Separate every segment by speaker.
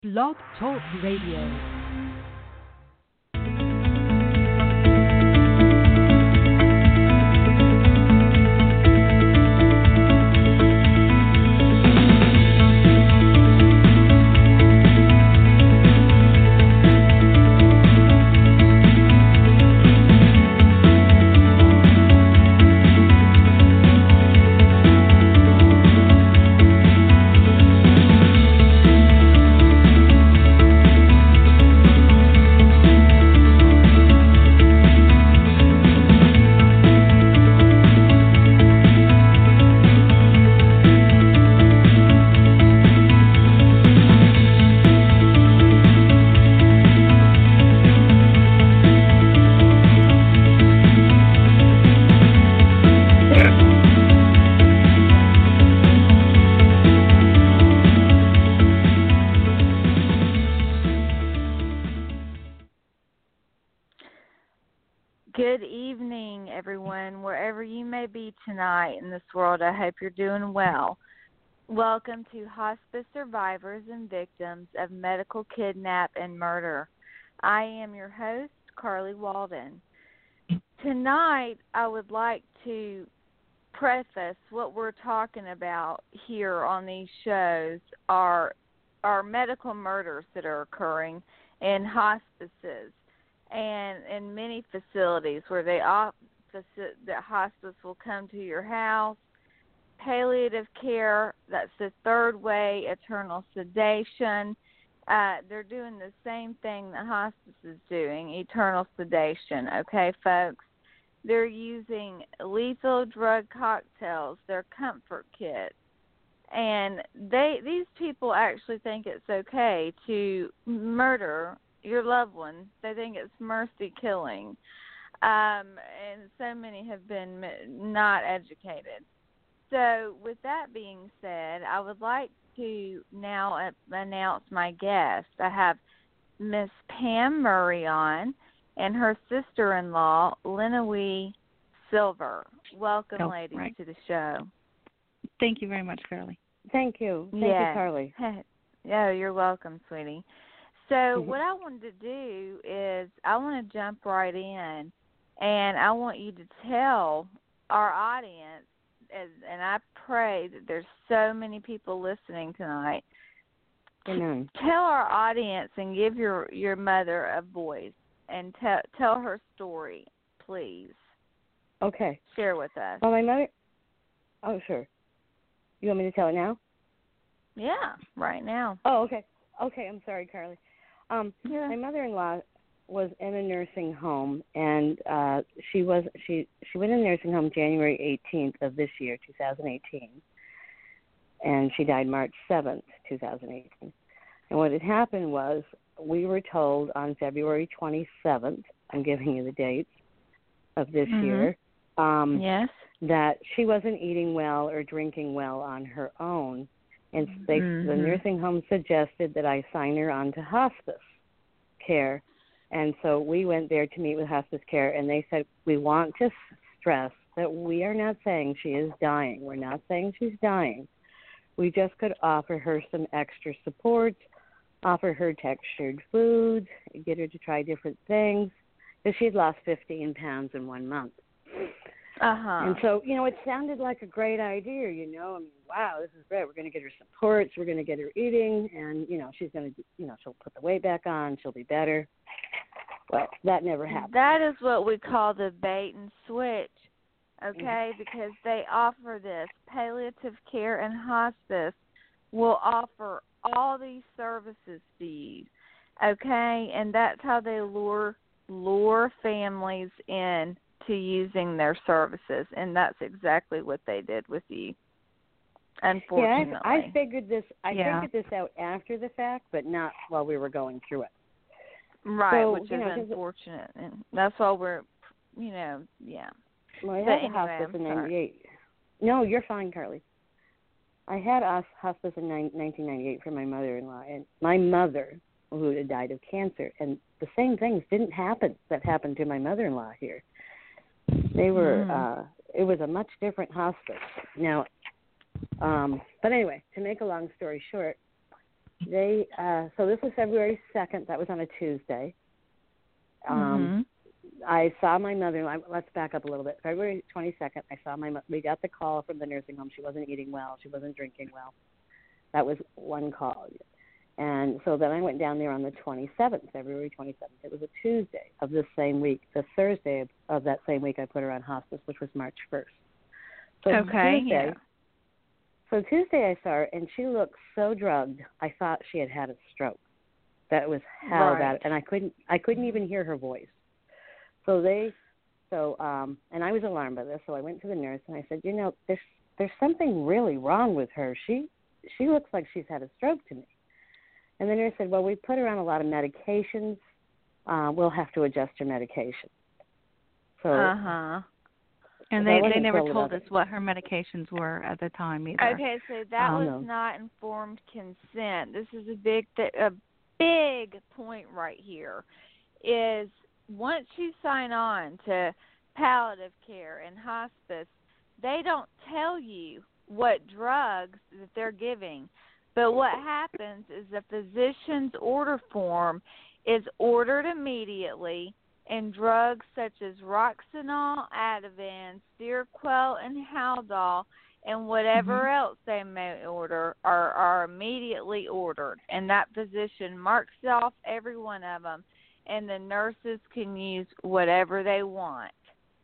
Speaker 1: Blog Talk Radio.
Speaker 2: Good evening, everyone, wherever you may be tonight in this world. I hope you're doing well. Welcome to Hospice Survivors and Victims of Medical Kidnap and Murder. I am your host, Carly Walden. Tonight, I would like to preface what we're talking about here on these shows are medical murders that are occurring in hospices and in many facilities where the hospice will come to your house. Palliative care, that's the third way, eternal sedation. They're doing the same thing the hospice is doing, eternal sedation, okay, folks? They're using lethal drug cocktails, they're comfort kits. And these people actually think it's okay to murder your loved one. They think it's mercy killing. And so many have been not educated. So with that being said, I would like to now announce my guest. I have Miss Pam Murray on and her sister-in-law, Lenawee Silver. Welcome, ladies, to the show.
Speaker 3: Thank you very much, Carly.
Speaker 4: Thank you. Thank you, Carly.
Speaker 2: Yeah, you're welcome, sweetie. So what I wanted to do is I want to jump right in, and I want you to tell our audience, and I pray that there's so many people listening tonight,
Speaker 4: Amen.
Speaker 2: Tell our audience and give your mother a voice and tell her story, please.
Speaker 4: Okay.
Speaker 2: Share with us.
Speaker 4: Well, my mother... Oh, sure. You want me to tell it now?
Speaker 2: Yeah, right now.
Speaker 4: Oh, okay. Okay, I'm sorry, Carly.
Speaker 2: Yeah.
Speaker 4: My mother-in-law was in a nursing home, and she went in the nursing home January 18th of this year, 2018, and she died March 7th, 2018. And what had happened was we were told on February 27th, I'm giving you the dates of this year,
Speaker 2: yes,
Speaker 4: that she wasn't eating well or drinking well on her own. And the nursing home suggested that I sign her on to hospice care. And so we went there to meet with hospice care, and they said, we want to stress that we are not saying she is dying. We're not saying she's dying. We just could offer her some extra support, offer her textured foods, get her to try different things, because she had lost 15 pounds in 1 month. And so, it sounded like a great idea, I mean, wow, this is great. We're going to get her supports. We're going to get her eating. And, she's going to, she'll put the weight back on. She'll be better. Well, that never happened.
Speaker 2: That is what we call the bait and switch, okay? Because they offer this. Palliative care and hospice will offer all these services to you, okay? And that's how they lure families in to using their services, and that's exactly what they did with you, unfortunately.
Speaker 4: Yeah, I figured this out after the fact, but not while we were going through it.
Speaker 2: Right,
Speaker 4: so,
Speaker 2: which is unfortunate, and that's why we're, yeah.
Speaker 4: Well, I had a hospice in 98. No, you're fine, Carly. I had a hospice in 1998 for my mother-in-law, and my mother, who had died of cancer, and the same things didn't happen that happened to my mother-in-law here. They were, it was a much different hospice. Now, but anyway, to make a long story short, So this was February 2nd. That was on a Tuesday.
Speaker 3: Mm-hmm.
Speaker 4: I saw my mother-in-law. Let's back up a little bit. February 22nd, we got the call from the nursing home. She wasn't eating well. She wasn't drinking well. That was one call. And so then I went down there on the 27th, February 27th. It was a Tuesday of this same week. The Thursday of that same week, I put her on hospice, which was March 1st. So
Speaker 3: Okay,
Speaker 4: So Tuesday I saw her, and she looked so drugged, I thought she had a stroke. That was how bad, and I couldn't even hear her voice. And I was alarmed by this, so I went to the nurse and I said, there's something really wrong with her. She looks like she's had a stroke to me. And the nurse said, well, we put her on a lot of medications. We'll have to adjust her medication. So.
Speaker 3: And they never told us what her medications were at the time either.
Speaker 2: Okay, so that was not informed consent. This is a big point right here. Is once you sign on to palliative care and hospice, they don't tell you what drugs that they're giving. But what happens is the physician's order form is ordered immediately, and drugs such as Roxanol, Ativan, Seroquel, and Haldol, and whatever else they may order are immediately ordered. And that physician marks off every one of them, and the nurses can use whatever they want.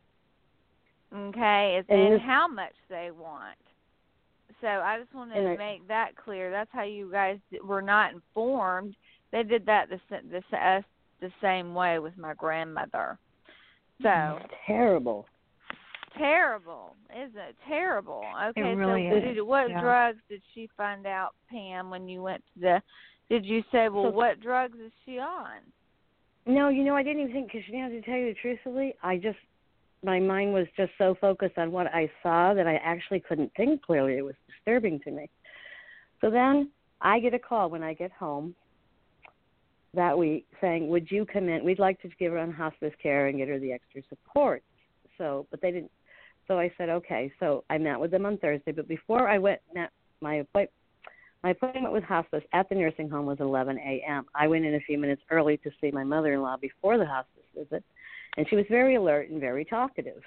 Speaker 2: Okay? And how much they want. So I just wanted to make that clear. That's how you guys were not informed. They did that the same way with my grandmother. So
Speaker 4: terrible,
Speaker 2: isn't it? Terrible. Okay,
Speaker 3: it really is.
Speaker 2: What drugs did she find out, Pam, when you went to did you say, well, what drugs is she on?
Speaker 4: No, I didn't even think, because to tell you truthfully, my mind was just so focused on what I saw that I actually couldn't think clearly. It was disturbing to me. So then I get a call when I get home that week saying, would you come in? We'd like to give her on hospice care and get her the extra support. But they didn't. So I said, okay. So I met with them on Thursday. But before I went, my appointment with hospice at the nursing home was 11 a.m. I went in a few minutes early to see my mother-in-law before the hospice visit, and she was very alert and very talkative.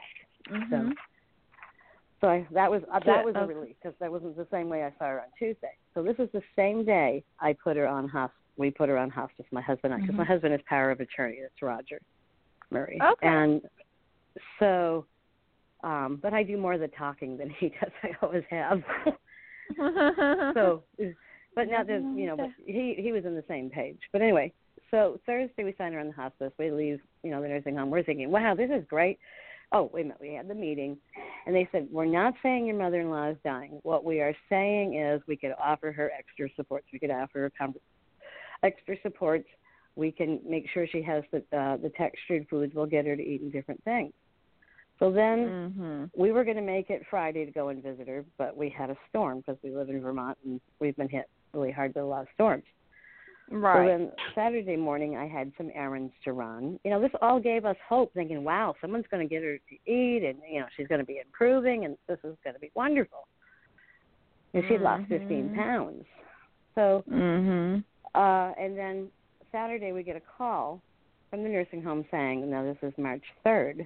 Speaker 4: So that was a relief, because that wasn't the same way I saw her on Tuesday. So this is the same day I put her on hospice. We put her on hospice, my husband and I, because my husband is power of attorney. That's Roger Murray.
Speaker 2: Okay.
Speaker 4: And so, but I do more of the talking than he does. I always have. So, but now there's, but he was on the same page. But anyway, so Thursday we signed her on the hospice. We leave, the nursing home. We're thinking, wow, this is great. Oh, wait a minute. We had the meeting, and they said, we're not saying your mother-in-law is dying. What we are saying is we could offer her extra supports. We could offer her extra supports. We can make sure she has the textured foods. We'll get her to eat different things. So then we were going to make it Friday to go and visit her, but we had a storm because we live in Vermont, and we've been hit really hard with a lot of storms.
Speaker 2: Right.
Speaker 4: So then Saturday morning I had some errands to run. This all gave us hope, thinking, wow, someone's going to get her to eat, and, she's going to be improving, and this is going to be wonderful. And she'd lost 15 pounds. So, and then Saturday we get a call from the nursing home saying, now this is March 3rd.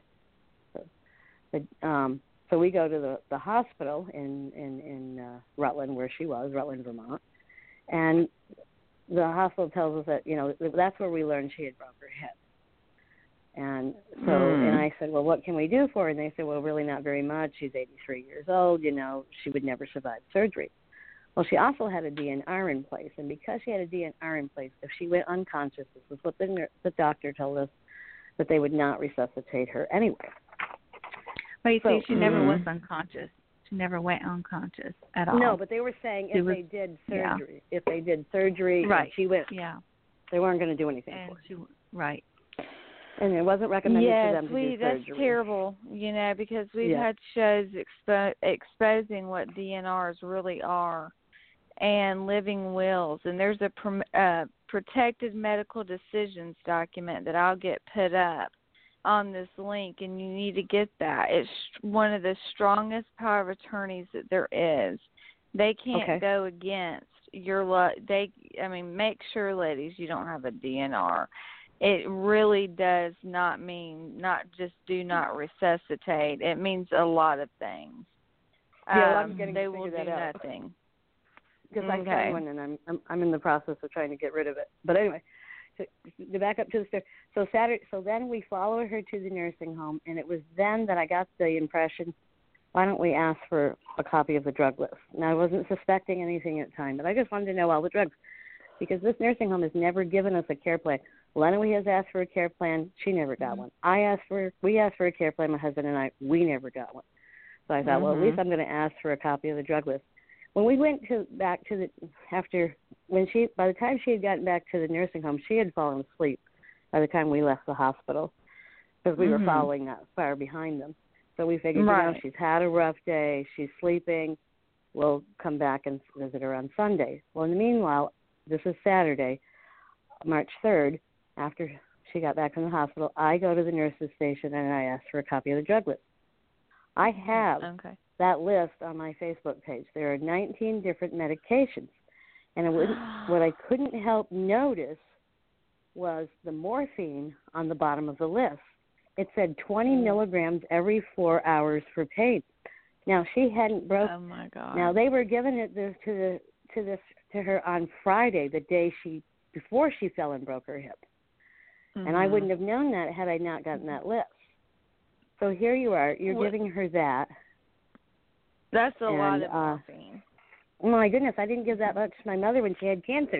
Speaker 4: So we go to the hospital in Rutland, where she was, Rutland, Vermont, and the hospital tells us that, that's where we learned she had broke her hip. And so, and I said, well, what can we do for her? And they said, well, really not very much. She's 83 years old. She would never survive surgery. Well, she also had a DNR in place, and because she had a DNR in place, if she went unconscious, this was what the doctor told us, that they would not resuscitate her anyway.
Speaker 3: But you see, she never was unconscious. She never went unconscious at all.
Speaker 4: No, but they were saying they did surgery,
Speaker 3: right.
Speaker 4: And she went, they weren't going to do anything for her.
Speaker 3: Right.
Speaker 4: And it wasn't recommended for them to do surgery.
Speaker 2: That's terrible, because we've had shows exposing what DNRs really are and living wills. And there's a protected medical decisions document that I'll get put up on this link, and you need to get that. It's one of the strongest power of attorneys that there is. They can't go against make sure, ladies, you don't have a DNR. It really does not mean not just do not resuscitate. It means a lot of things.
Speaker 4: Yeah, I'm getting
Speaker 2: they
Speaker 4: to
Speaker 2: will
Speaker 4: figure
Speaker 2: do
Speaker 4: that out.
Speaker 2: nothing.
Speaker 4: Because I found one and I'm in the process of trying to get rid of it. But anyway, to back up to the story. So then we followed her to the nursing home, and it was then that I got the impression, why don't we ask for a copy of the drug list? Now, I wasn't suspecting anything at the time, but I just wanted to know all the drugs, because this nursing home has never given us a care plan. Lenore has asked for a care plan. She never got one. We asked for a care plan, my husband and I. We never got one. So I thought, well, at least I'm going to ask for a copy of the drug list. When we went by the time she had gotten back to the nursing home, she had fallen asleep by the time we left the hospital, because we were following that far behind them. So we figured, she's had a rough day, she's sleeping, we'll come back and visit her on Sunday. Well, in the meanwhile, this is Saturday, March 3rd, after she got back from the hospital, I go to the nurse's station and I ask for a copy of the drug list. I have that list on my Facebook page. There are 19 different medications. And what I couldn't help notice was the morphine on the bottom of the list. It said 20 milligrams every 4 hours for pain. Now, she hadn't broke.
Speaker 2: Oh, my God.
Speaker 4: Now, they were giving it to her on Friday, the day before she fell and broke her hip. And I wouldn't have known that had I not gotten that list. So here you are. You're giving her that.
Speaker 2: That's a lot of morphine.
Speaker 4: Oh, my goodness. I didn't give that much to my mother when she had cancer.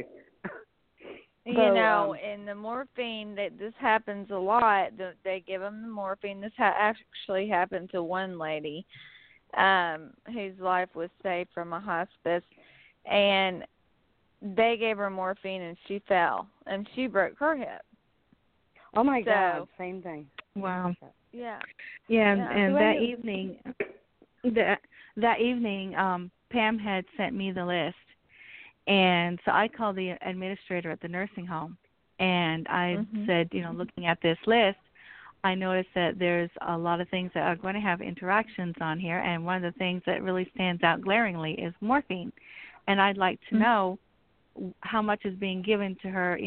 Speaker 2: And the morphine, this happens a lot. They give them the morphine. This actually happened to one lady whose life was saved from a hospice. And they gave her morphine, and she fell. And she broke her hip.
Speaker 4: Oh, my God. Same thing.
Speaker 3: Wow.
Speaker 2: Yeah.
Speaker 3: Yeah, and that evening, Pam had sent me the list, and so I called the administrator at the nursing home, and I said, looking at this list, I noticed that there's a lot of things that are going to have interactions on here, and one of the things that really stands out glaringly is morphine, and I'd like to know how much is being given to her.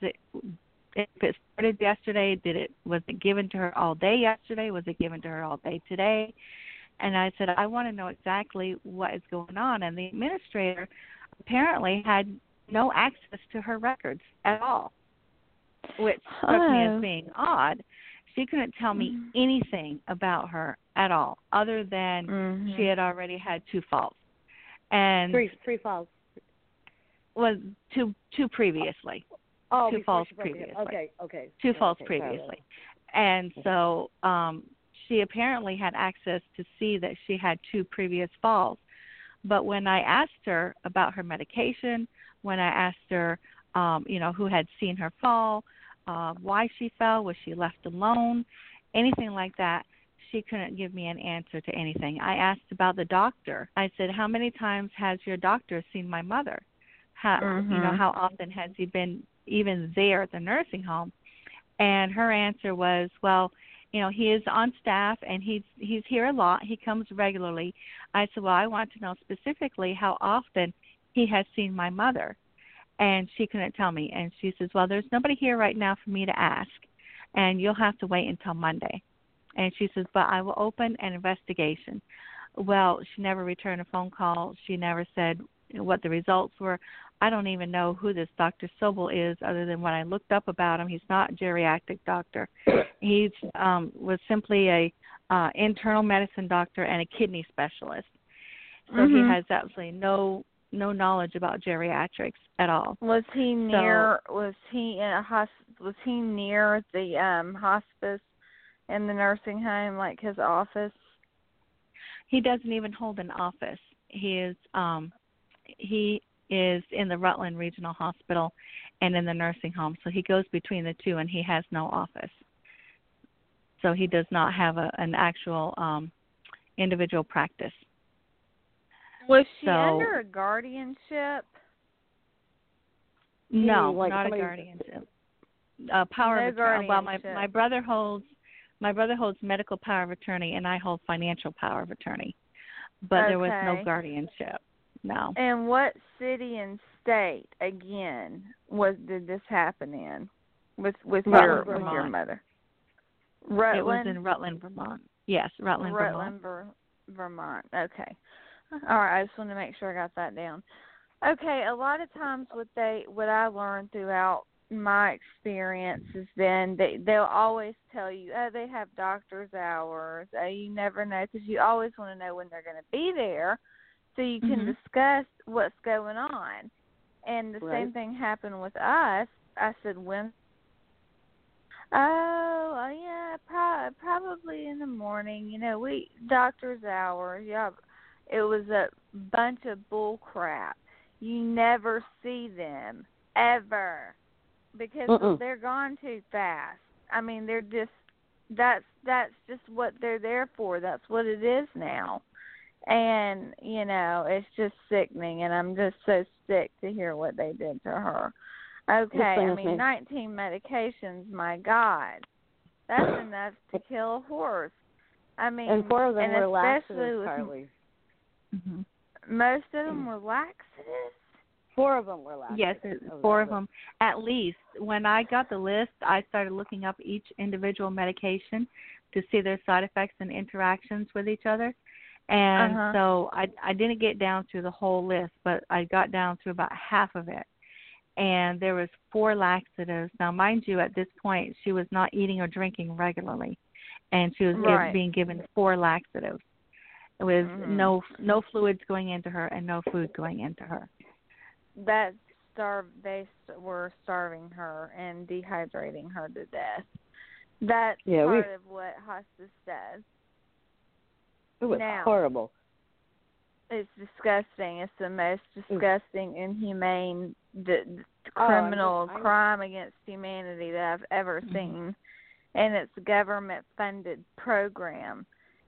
Speaker 3: If it started yesterday, was it given to her all day yesterday? Was it given to her all day today? And I said, I want to know exactly what is going on. And the administrator apparently had no access to her records at all, which struck me as being odd. She couldn't tell me anything about her at all, other than she had already had 2 falls. And
Speaker 4: three falls.
Speaker 3: Was two previously.
Speaker 4: Oh,
Speaker 3: 2 falls previously. Okay. 2 falls previously. And so she apparently had access to see that she had 2 previous falls. But when I asked her about her medication, when I asked her, who had seen her fall, why she fell, was she left alone, anything like that, she couldn't give me an answer to anything. I asked about the doctor. I said, how many times has your doctor seen my mother? How often has he been even there at the nursing home? And her answer was, well, he is on staff and he's here a lot. He comes regularly. I said, well, I want to know specifically how often he has seen my mother. And she couldn't tell me. And she says, well, there's nobody here right now for me to ask, and you'll have to wait until Monday. And she says, but I will open an investigation. Well, she never returned a phone call. She never said what the results were. I don't even know who this Dr. Sobel is, other than what I looked up about him. He's not a geriatric doctor. He was simply a internal medicine doctor and a kidney specialist. So he has absolutely no knowledge about geriatrics at all.
Speaker 2: Was he near? Was he near the hospice and the nursing home, like his office?
Speaker 3: He doesn't even hold an office. He is in the Rutland Regional Hospital and in the nursing home. So he goes between the two, and he has no office. So he does not have an actual individual practice.
Speaker 2: Was she under a guardianship?
Speaker 3: No, not a guardianship. Power of attorney. Well, my brother holds medical power of attorney, and I hold financial power of attorney. But there was no guardianship. No.
Speaker 2: And what city and state again did this happen in with
Speaker 3: Rutland,
Speaker 2: your mother?
Speaker 3: Rutland? It was in Rutland, Vermont. Yes, Rutland,
Speaker 2: Vermont. Okay. All right, I just want to make sure I got that down. Okay, a lot of times what I learned throughout my experience has been they'll always tell you, oh, they have doctor's hours. You never know, because you always want to know when they're going to be there so you can discuss what's going on. And the same thing happened with us. I said, when? Oh, yeah, probably in the morning. You know, doctor's hours. Yeah, it was a bunch of bull crap. You never see them ever because they're gone too fast. I mean, they're just that's just what they're there for. That's what it is now. And, you know, it's just sickening, and I'm just so sick to hear what they did to her. Okay, I mean, 19 medications, my God. That's enough to kill a horse. I mean,
Speaker 4: and 4 of them were laxatives, Carly.
Speaker 2: Most of them were laxatives?
Speaker 4: 4 of them were laxatives.
Speaker 3: Yes, 4 of them. At least. When I got the list, I started looking up each individual medication to see their side effects and interactions with each other. And so I didn't get down through the whole list, but I got down to about half of it. And there was 4 laxatives. Now, mind you, at this point, she was not eating or drinking regularly, and she was being given 4 laxatives with no fluids going into her and no food going into her.
Speaker 2: They were starving her and dehydrating her to death. That's part of what hospice does.
Speaker 4: It was horrible.
Speaker 2: It's disgusting. It's the most disgusting, inhumane, criminal crime against humanity that I've ever seen. And it's a government-funded program,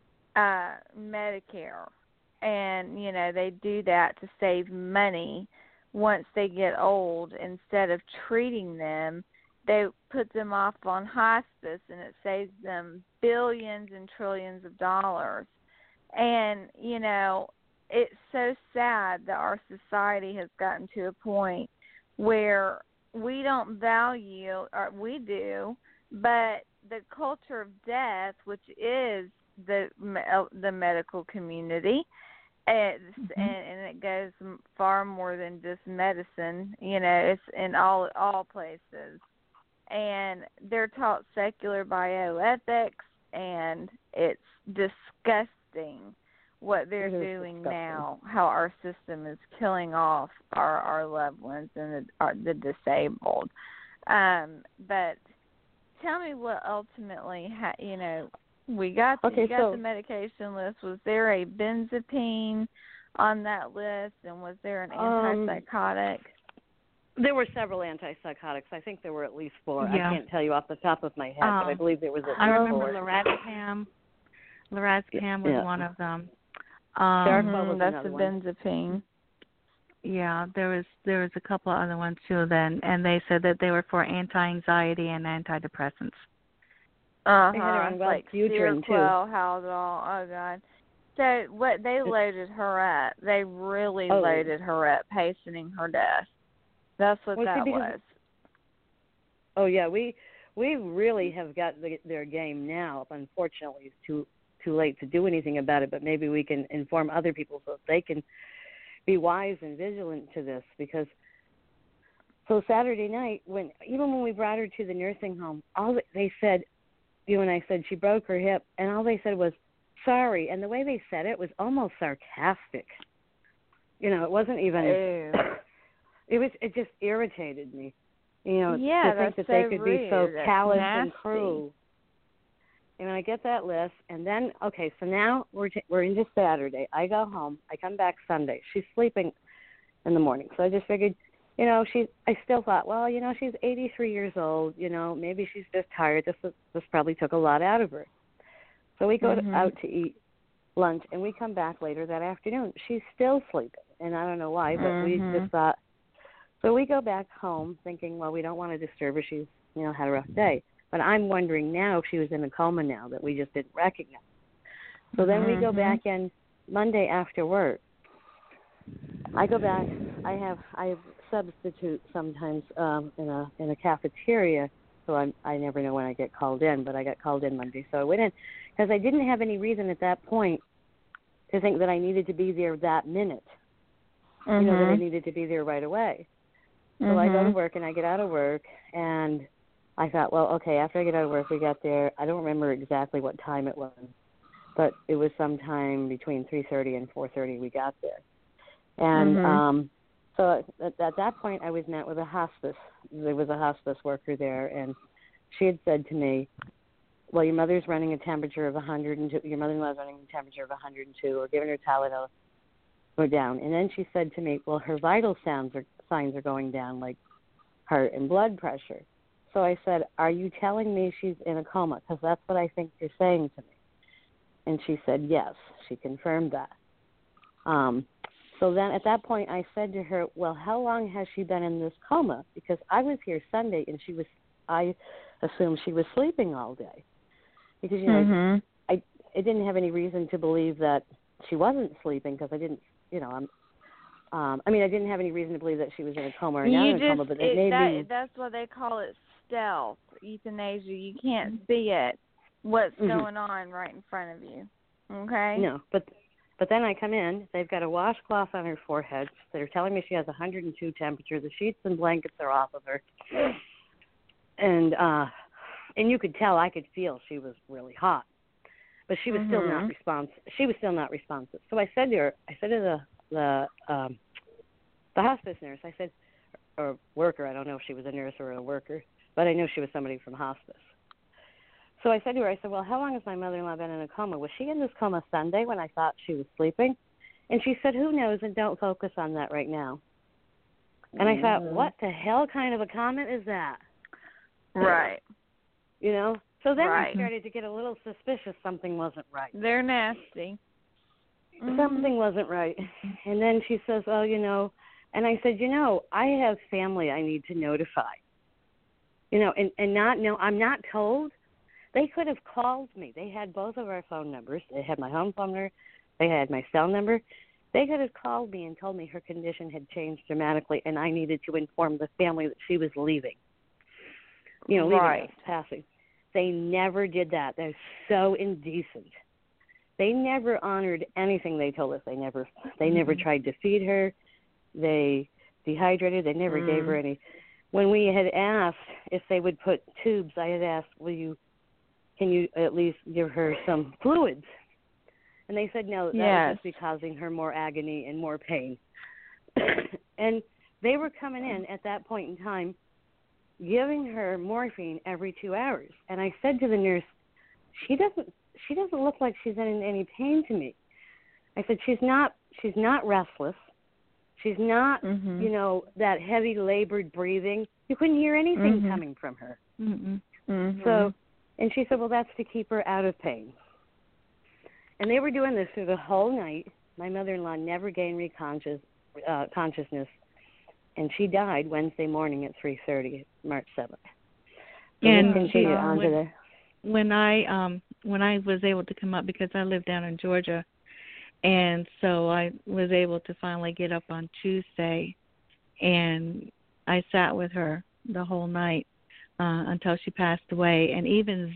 Speaker 2: Medicare. And, you know, they do that to save money once they get old. Instead of treating them, they put them off on hospice, and it saves them billions and trillions of dollars. And, you know, it's so sad that our society has gotten to a point where we don't value, or we do, but the culture of death, which is the medical community, and it goes far more than just medicine. You know, it's in all places, and they're taught secular bioethics, and it's disgusting what they're doing now, how our system is killing off our loved ones and the disabled. But tell me what ultimately, you know, we got the medication list. Was there a benzodiazepine on that list, and was there an antipsychotic?
Speaker 4: There were several antipsychotics. I think there were at least 4. I can't tell you off the top of my head, but I believe there was at least 4.
Speaker 3: I remember lorazepam. Lorazepam was one of them.
Speaker 2: That's the benzodiazepine.
Speaker 3: Yeah, there was a couple of other ones too then, and they said that they were for anti-anxiety and antidepressants.
Speaker 4: They had her on Wellbutrin too.
Speaker 2: Haldol. Oh God. So what they loaded her up? They really loaded her up, hastening her death. That's what that was.
Speaker 4: Oh yeah, we really have got their game now. Unfortunately, it's too late to do anything about it, but maybe we can inform other people so they can be wise and vigilant to this. Because so Saturday night, even when we brought her to the nursing home, all they said, you and I said she broke her hip, and all they said was sorry, and the way they said it was almost sarcastic. You know, it wasn't even. It just irritated me. You know, to think that they could be so callous and cruel. And I get that list, and then, okay, so now we're into Saturday. I go home. I come back Sunday. She's sleeping in the morning. So I just figured, you know, I still thought, well, you know, she's 83 years old. You know, maybe she's just tired. This probably took a lot out of her. So we go out to eat lunch, and we come back later that afternoon. She's still sleeping, and I don't know why, but we just thought. So we go back home thinking, well, we don't want to disturb her. She's, you know, had a rough day. But I'm wondering now if she was in a coma now that we just didn't recognize. So then we go back in Monday after work. I go back. I have substitute sometimes in a cafeteria, so I never know when I get called in, but I got called in Monday, so I went in because I didn't have any reason at that point to think that I needed to be there that minute. You know, that I needed to be there right away. So I go to work, and I get out of work, and I thought, well, okay, after I get out of work, we got there. I don't remember exactly what time it was, but it was sometime between 3:30 and 4:30 we got there. And so at that point, I was met with a hospice. There was a hospice worker there, and she had said to me, well, your mother's running a temperature of 102. Your mother-in-law's running a temperature of 102, or giving her Tylenol, go down. And then she said to me, well, her vital signs are going down, like heart and blood pressure. So I said, are you telling me she's in a coma? Because that's what I think you're saying to me. And she said, yes. She confirmed that. So then at that point I said to her, well, how long has she been in this coma? Because I was here Sunday, and I assumed she was sleeping all day. Because, you know, I didn't have any reason to believe that she wasn't sleeping, because I didn't, you know, I didn't have any reason to believe that she was in a coma or not in a coma, but
Speaker 2: that's what they call it, stealth euthanasia. You can't see it, what's going on right in front of you. Okay?
Speaker 4: No, but then I come in, they've got a washcloth on her forehead. They're telling me she has 102 temperature. The sheets and blankets are off of her. And you could tell, I could feel she was really hot. But she was still not responsive. She was still not responsive. So I said to her, the hospice nurse, I said, or worker, I don't know if she was a nurse or a worker, but I know she was somebody from hospice. So I said to her, I said, well, how long has my mother-in-law been in a coma? Was she in this coma Sunday when I thought she was sleeping? And she said, who knows, and don't focus on that right now. And I thought, what the hell kind of a comment is that?
Speaker 2: Right.
Speaker 4: You know? So then I started to get a little suspicious something wasn't right.
Speaker 2: They're nasty.
Speaker 4: Something wasn't right. And then she says, oh, you know, and I said, you know, I have family I need to notify. You know, and not know, I'm not told. They could have called me. They had both of our phone numbers. They had my home phone number. They had my cell number. They could have called me and told me her condition had changed dramatically, and I needed to inform the family that she was leaving. You know, leaving us, passing. They never did that. They're so indecent. They never honored anything they told us. They never tried to feed her. They dehydrated. They never gave her any. When we had asked if they would put tubes, I had asked, can you at least give her some fluids? And they said no, that would just be causing her more agony and more pain. And they were coming in at that point in time, giving her morphine every 2 hours. And I said to the nurse, she doesn't look like she's in any pain to me. I said, she's not restless. She's not, you know, that heavy labored breathing. You couldn't hear anything coming from her. So, and she said, well, that's to keep her out of pain. And they were doing this through the whole night. My mother-in-law never gained consciousness, and she died Wednesday morning at 3:30, March 7th. So
Speaker 3: and when I was able to come up, because I live down in Georgia, and so I was able to finally get up on Tuesday, and I sat with her the whole night until she passed away. And even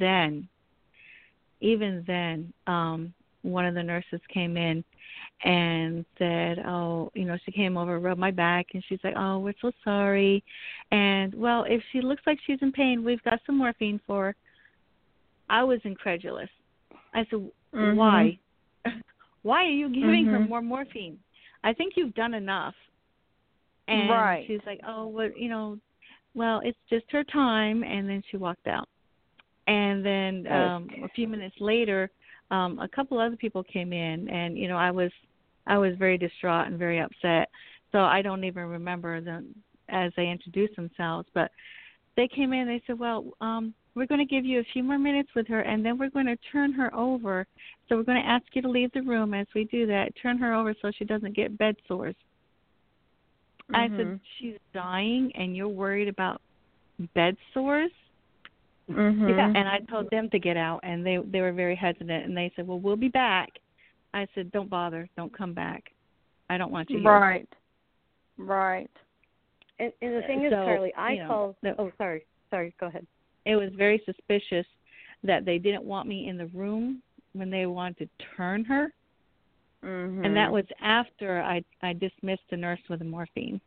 Speaker 3: then, one of the nurses came in and said, oh, you know, she came over, rubbed my back, and she's like, oh, we're so sorry. And, well, if she looks like she's in pain, we've got some morphine for her. I was incredulous. I said, why? Why are you giving her more morphine? I think you've done enough. And she's like, oh, well, you know, well, it's just her time. And then she walked out. And then a few minutes later, a couple other people came in, and you know, I was very distraught and very upset. So I don't even remember them as they introduced themselves. But they came in and they said, well, we're going to give you a few more minutes with her, and then we're going to turn her over. So we're going to ask you to leave the room. As we do that, turn her over so she doesn't get bed sores. I said, she's dying, and you're worried about bed sores? Yeah. And I told them to get out, and they were very hesitant, and they said, well, we'll be back. I said, don't bother. Don't come back. I don't want you here.
Speaker 2: Right.
Speaker 4: And the thing is, Carly, I called. Oh, sorry. Go ahead.
Speaker 3: It was very suspicious that they didn't want me in the room when they wanted to turn her.
Speaker 2: Mm-hmm.
Speaker 3: And that was after I dismissed the nurse with the morphine.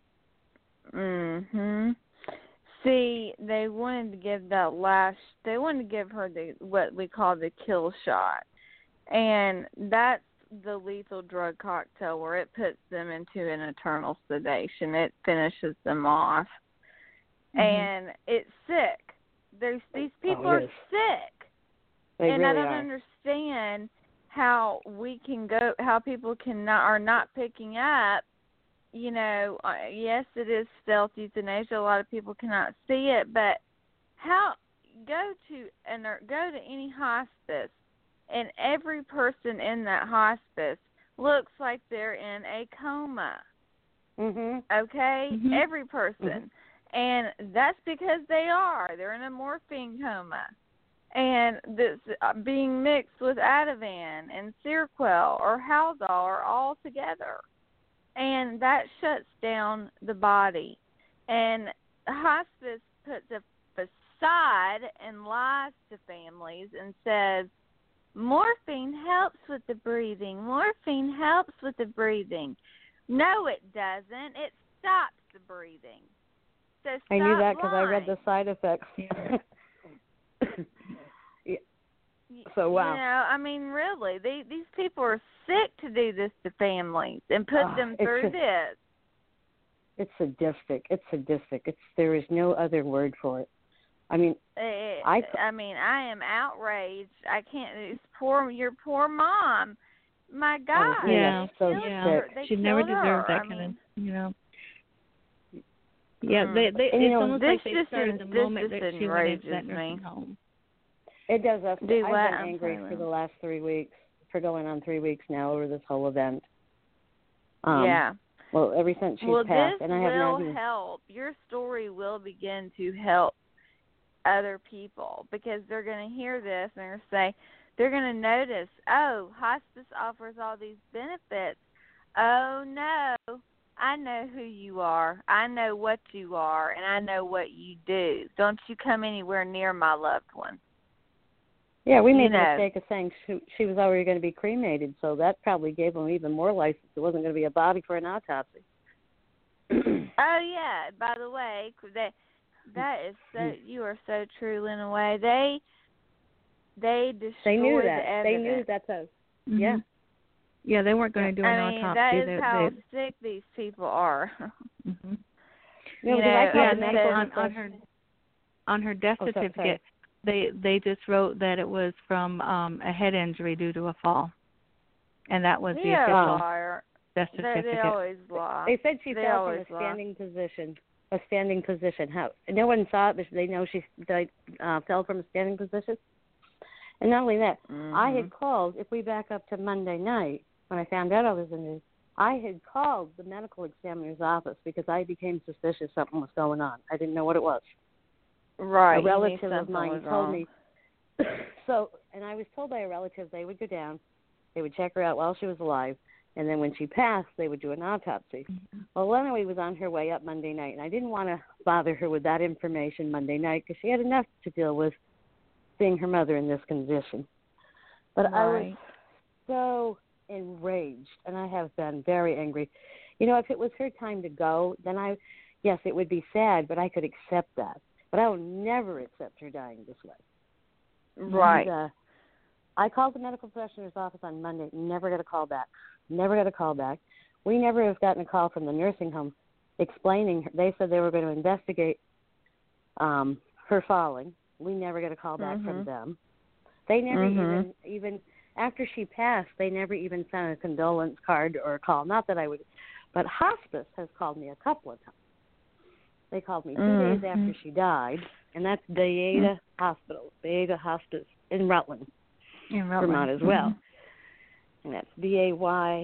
Speaker 2: Mhm. See, they wanted to give they wanted to give her what we call the kill shot. And that's the lethal drug cocktail where it puts them into an eternal sedation. It finishes them off. Mm-hmm. And it's sick. These people are sick.
Speaker 4: They
Speaker 2: and
Speaker 4: really
Speaker 2: I don't
Speaker 4: are.
Speaker 2: understand how people are not picking up. Yes, it is stealth euthanasia. A lot of people cannot see it, but go to any hospice, and every person in that hospice looks like they're in a coma.
Speaker 4: Mhm.
Speaker 2: Okay, every person,
Speaker 4: Mhm.
Speaker 2: and that's because they're in a morphine coma. And this being mixed with Ativan and Seroquel or Haldol are all together. And that shuts down the body. And hospice puts a facade and lies to families and says, morphine helps with the breathing. Morphine helps with the breathing. No, it doesn't. It stops the breathing. So
Speaker 4: I knew that
Speaker 2: because
Speaker 4: I read the side effects. So, wow.
Speaker 2: Really, these people are sick to do this to families and put them through this.
Speaker 4: It's sadistic. There is no other word for it. I am
Speaker 2: outraged. I can't. Your poor mom. My God.
Speaker 3: Yeah.
Speaker 2: They
Speaker 3: she never deserved that kind of. Yeah, it's almost like they started the moment that she went into that nursing home.
Speaker 4: It does. I've been angry for the last 3 weeks, for going on 3 weeks now over this whole event. Well, ever since she's passed, and I have no idea.
Speaker 2: This will help. Your story will begin to help other people because they're going to hear this and they're going to notice, hospice offers all these benefits. Oh, no. I know who you are. I know what you are, and I know what you do. Don't you come anywhere near my loved one.
Speaker 4: Yeah, we made the mistake of saying she was already going to be cremated, so that probably gave them even more license. It wasn't going to be a body for an autopsy.
Speaker 2: Oh, yeah. By the way, that is so. You are so true, Lena Way. They destroyed
Speaker 4: They knew that.
Speaker 2: The evidence.
Speaker 4: They knew that's a.
Speaker 3: Mm-hmm.
Speaker 4: Yeah.
Speaker 3: Yeah, they weren't going to do an autopsy.
Speaker 2: That is how sick these people are.
Speaker 3: Mm-hmm. On her death certificate, they just wrote that it was from a head injury due to a fall, and that was the official death certificate.
Speaker 2: They always lie.
Speaker 4: They said she fell from a standing position. A standing position. No one saw it, but they know she fell from a standing position. And not only that, I had called. If we back up to Monday night, when I found out I was in news, I had called the medical examiner's office because I became suspicious something was going on. I didn't know what it was.
Speaker 2: Right.
Speaker 4: A relative of mine told me. And I was told by a relative they would go down, they would check her out while she was alive, and then when she passed, they would do an autopsy. Mm-hmm. Well, Lenawee was on her way up Monday night, and I didn't want to bother her with that information Monday night because she had enough to deal with seeing her mother in this condition. But I was so enraged, and I have been very angry. If it was her time to go, then yes, it would be sad, but I could accept that. But I will never accept her dying this way.
Speaker 2: Right.
Speaker 4: And, I called the medical professioner's office on Monday, never got a call back. We never have gotten a call from the nursing home explaining. They said they were going to investigate her falling. We never got a call back from them. They never even after she passed, they never even sent a condolence card or a call. Not that I would, but hospice has called me a couple of times. They called me 2 days after she died, and that's Bayada Hospital, Bayada Hospice in Rutland, Vermont as well. And that's Bayada.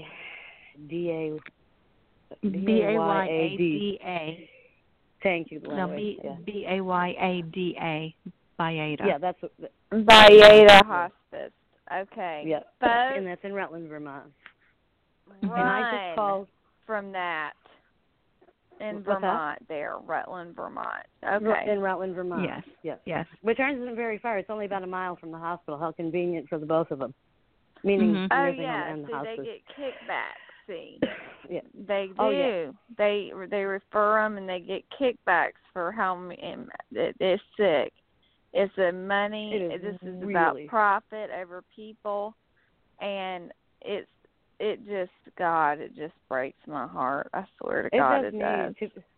Speaker 4: Thank you, Lenawee.
Speaker 3: Bayada. Bayada.
Speaker 4: Yeah, that's
Speaker 2: Bayada Hospice. Okay.
Speaker 4: Yeah, and that's in Rutland, Vermont.
Speaker 2: And I just called from that. In
Speaker 4: What's
Speaker 2: Vermont, there, Rutland, Vermont. Okay.
Speaker 4: In Rutland, Vermont. Yes. Which isn't very far. It's only about a mile from the hospital. How convenient for the both of them. Meaning the nursing home and the hospice.
Speaker 2: They get kickbacks. See,
Speaker 4: yeah.
Speaker 2: They do.
Speaker 4: Oh, yeah.
Speaker 2: They refer them and they get kickbacks for how they're sick. It's the money. This is
Speaker 4: really
Speaker 2: about profit over people, and it just breaks my heart. I swear to God, it does.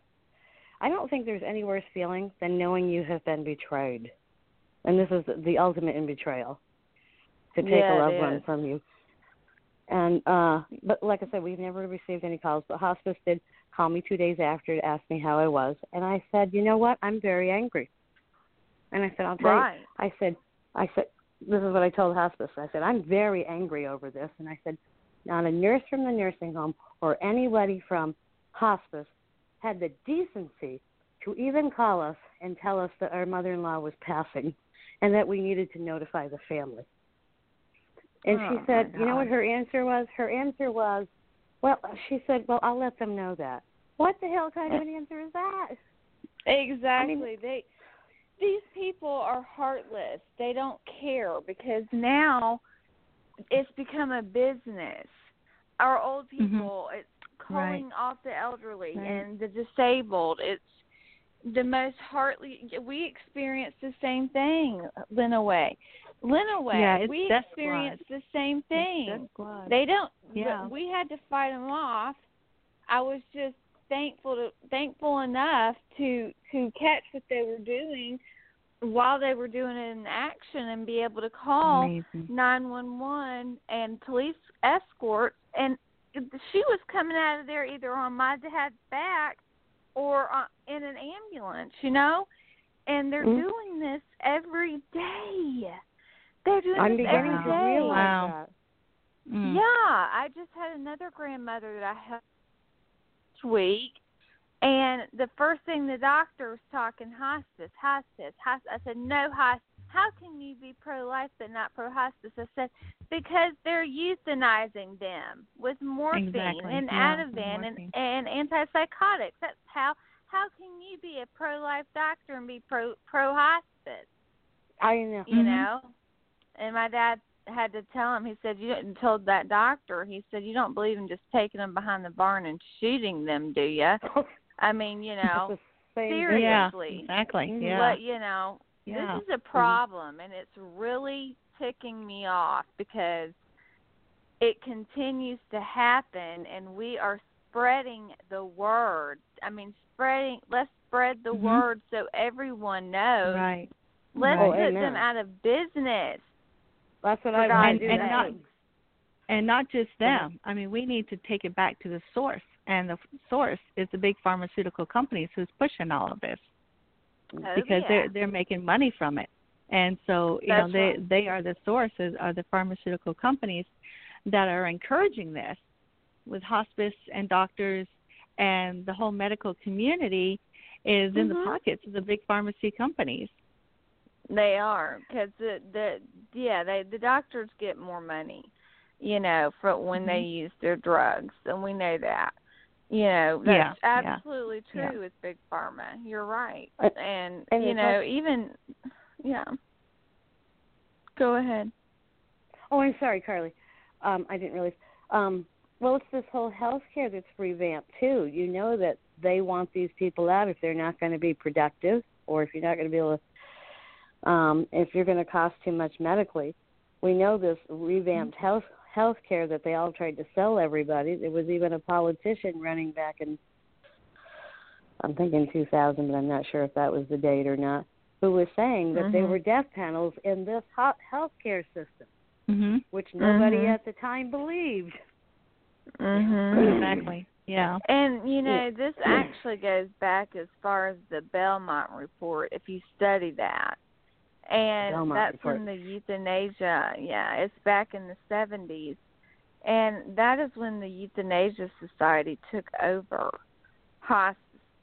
Speaker 4: I don't think there's any worse feeling than knowing you have been betrayed, and this is the ultimate in betrayal, to take a loved one from you. And but like I said, we've never received any calls. But hospice did call me 2 days after to ask me how I was, and I said, you know what, I'm very angry. And I said, I'll tell you. I said, this is what I told hospice. I said, I'm very angry over this. And I said, not a nurse from the nursing home or anybody from hospice had the decency to even call us and tell us that our mother-in-law was passing and that we needed to notify the family. And she said, you know what her answer was? Her answer was, she said, I'll let them know that. What the hell kind of an answer is that?
Speaker 2: Exactly. I mean, these people are heartless. They don't care because now it's become a business. Our old people, it's calling off the elderly and the disabled. It's the most we experienced the same thing, Lenawee. We experienced the same thing. They don't. We had to fight them off. I was just thankful enough to catch what they were doing while they were doing it in action and be able to call 911 and police escorts. And she was coming out of there either on my dad's back or in an ambulance, and they're doing this every day. They're doing this every day.
Speaker 4: Wow.
Speaker 2: Yeah, I just had another grandmother that I helped this week, and the first thing the doctor was talking hospice. I said, no hospice. How can you be pro-life but not pro-hospice? I said, because they're euthanizing them with morphine and Ativan and antipsychotics. That's how can you be a pro-life doctor and be pro-hospice?
Speaker 4: I know.
Speaker 2: You know? And my dad had to tell him, he said, told that doctor, he said, you don't believe in just taking them behind the barn and shooting them, do you? I mean, seriously.
Speaker 3: Yeah, exactly. Yeah.
Speaker 2: But, this is a problem, and it's really ticking me off because it continues to happen, and we are spreading the word. I mean, let's spread the word so everyone knows.
Speaker 3: Right.
Speaker 2: Let's put them out of business.
Speaker 4: That's what I want to do.
Speaker 3: And not just them. I mean, we need to take it back to the source, and the source is the big pharmaceutical companies who's pushing all of this. Because they're making money from it, and so they are the sources, are the pharmaceutical companies that are encouraging this, with hospice and doctors and the whole medical community is in the pockets of the big pharmacy companies.
Speaker 2: They are, because the doctors get more money, for when they use their drugs, and we know that. That's absolutely true with Big Pharma. You're right. And Go ahead.
Speaker 4: Oh, I'm sorry, Carly. I didn't realize. Well, it's this whole health care that's revamped, too. You know that they want these people out if they're not going to be productive or if you're not going to be able to, if you're going to cost too much medically. We know this revamped health care that they all tried to sell everybody. There was even a politician running back in, I'm thinking 2000, but I'm not sure if that was the date or not, who was saying that there were death panels in this health care system, which nobody at the time believed.
Speaker 3: Exactly. Yeah.
Speaker 2: And, this actually goes back as far as the Belmont Report, if you study that. And Belmont Report. When the euthanasia, it's back in the 70s. And that is when the Euthanasia Society took over hospice.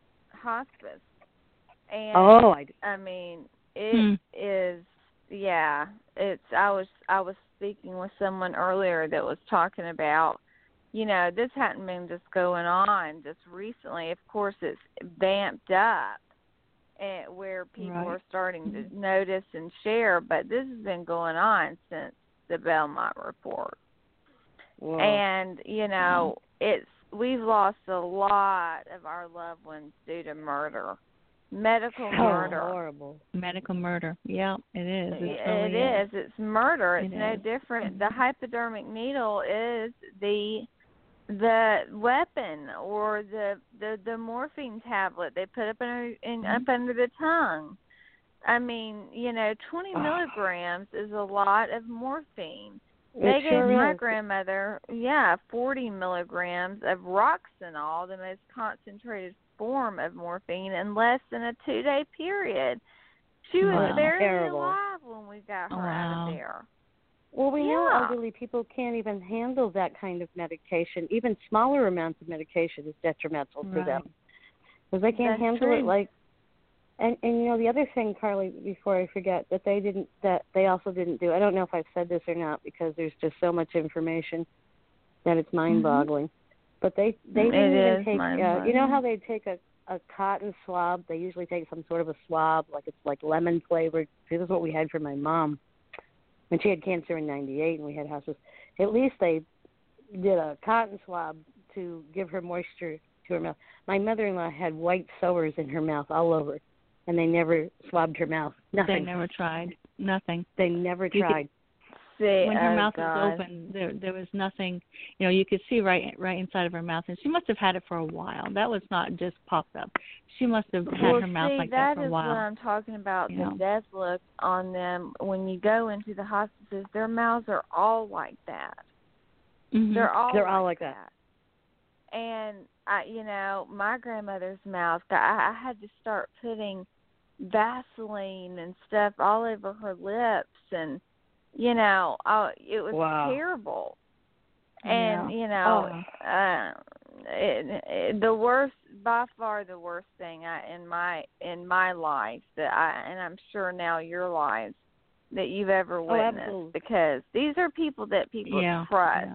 Speaker 2: And I mean, it is, I was speaking with someone earlier that was talking about, this hadn't been just going on just recently. Of course, it's vamped up where people are starting to notice and share, but this has been going on since the Belmont report.
Speaker 4: Whoa.
Speaker 2: And, we've lost a lot of our loved ones due to murder. Medical murder.
Speaker 4: Horrible.
Speaker 3: Medical murder. Yeah, it is.
Speaker 2: It is. It's murder. It's no different. The hypodermic needle is the weapon, or the morphine tablet they put up up under the tongue. I mean, 20 milligrams is a lot of morphine. They gave my grandmother, 40 milligrams of Roxanol, the most concentrated form of morphine, in less than a 2-day period. She was barely alive when we got her out of there.
Speaker 4: Well, we know elderly people can't even handle that kind of medication. Even smaller amounts of medication is detrimental to them, because they can't handle it. Like, and the other thing, Carly, before I forget, that they also didn't do. I don't know if I've said this or not, because there's just so much information that it's mind-boggling. But they didn't even take. You know how they take a cotton swab? They usually take some sort of a swab, like it's like lemon flavored. This is what we had for my mom when she had cancer in '98, and we had hospice. At least they did a cotton swab to give her moisture to her mouth. My mother-in-law had white sores in her mouth all over, and they never swabbed her mouth. Nothing.
Speaker 3: They never tried. Nothing.
Speaker 4: They never tried.
Speaker 3: When her mouth was open, there was nothing. You could see right inside of her mouth, and she must have had it for a while. That was not just popped up. She must have had her mouth like that for a while.
Speaker 2: That is what I'm talking about. The death look on them when you go into the hospices. Their mouths are all like that.
Speaker 3: Mm-hmm.
Speaker 2: They're all
Speaker 4: like that.
Speaker 2: And my grandmother's mouth, I had to start putting Vaseline and stuff all over her lips, and it was terrible. And the worst, by far the worst thing in my life and I'm sure now your lives, that you've ever witnessed, because these are people that people trust.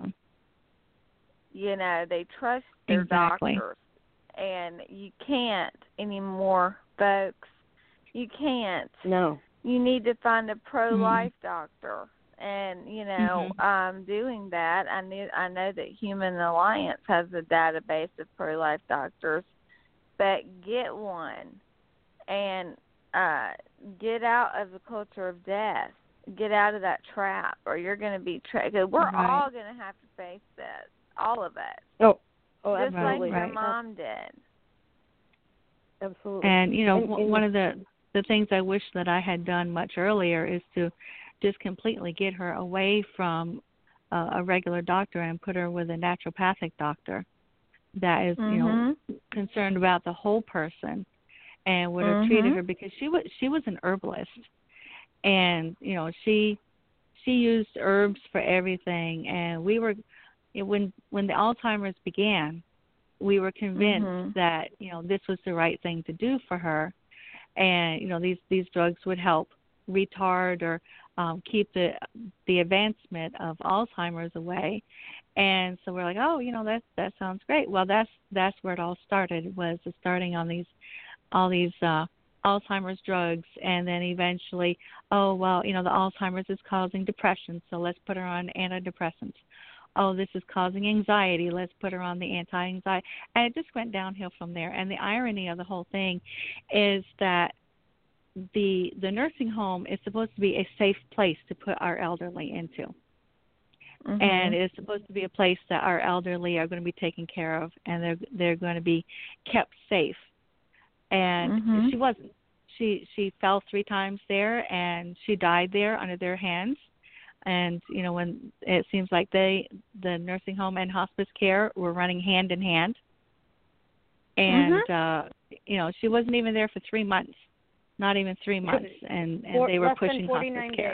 Speaker 2: They trust their doctors, and you can't anymore, folks. You can't.
Speaker 4: No.
Speaker 2: You need to find a pro-life doctor, and doing that. I know that Human Alliance has a database of pro-life doctors, but get one, and get out of the culture of death. Get out of that trap, or you're going to be trapped. We're all going to have to face this, all of us.
Speaker 4: Oh,
Speaker 2: just
Speaker 4: absolutely.
Speaker 2: like your mom did.
Speaker 4: Absolutely.
Speaker 3: And one of the things I wish that I had done much earlier is to just completely get her away from a regular doctor and put her with a naturopathic doctor that is, concerned about the whole person and would have treated her, because she was an herbalist, and she used herbs for everything. And we were, when the Alzheimer's began, we were convinced that this was the right thing to do for her. And these drugs would help retard or keep the advancement of Alzheimer's away. And so we're like, that sounds great. Well, that's where it all started, was starting on all these Alzheimer's drugs, and then eventually, the Alzheimer's is causing depression, so let's put her on antidepressants. Oh, this is causing anxiety, let's put her on the anti-anxiety. And it just went downhill from there. And the irony of the whole thing is that the nursing home is supposed to be a safe place to put our elderly into. And it's supposed to be a place that our elderly are going to be taken care of, and they're going to be kept safe. And she wasn't. She fell 3 times there, and she died there under their hands. And when it seems like the nursing home and hospice care were running hand in hand, and she wasn't even there for 3 months, not even 3 months, and they were pushing hospice care.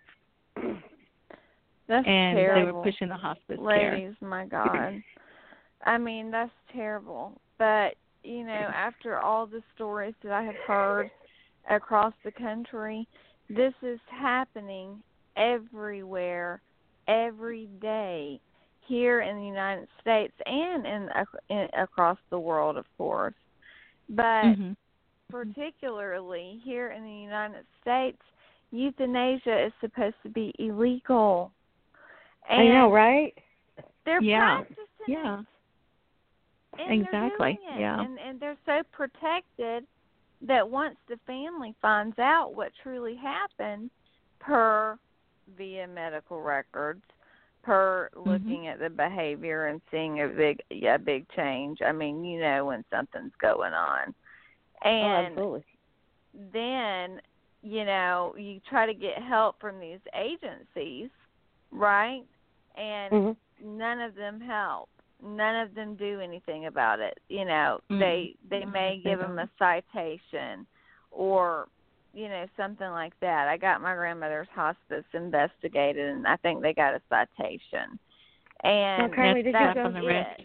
Speaker 2: That's terrible.
Speaker 3: They were pushing the hospice
Speaker 2: care.
Speaker 3: Ladies,
Speaker 2: my God. I mean, that's terrible. But after all the stories that I have heard across the country, this is happening everywhere, every day. here in the United States and in across the world, of course. But particularly here in the United States, euthanasia is supposed to be illegal. And
Speaker 4: I know, right?
Speaker 2: They're practicing
Speaker 3: it.
Speaker 2: And
Speaker 3: exactly.
Speaker 2: They're doing it. And they're so protected that once the family finds out what truly happened, via medical records, looking at the behavior and seeing a big change. I mean, you know when something's going on. And
Speaker 4: absolutely.
Speaker 2: Then, you know, you try to get help from these agencies, right? And none of them help. None of them do anything about it. You know, they may give them a citation or, you know, something like that. I got my grandmother's hospice investigated, and I think they got a citation. And
Speaker 4: Carly, did you
Speaker 3: on the wrist?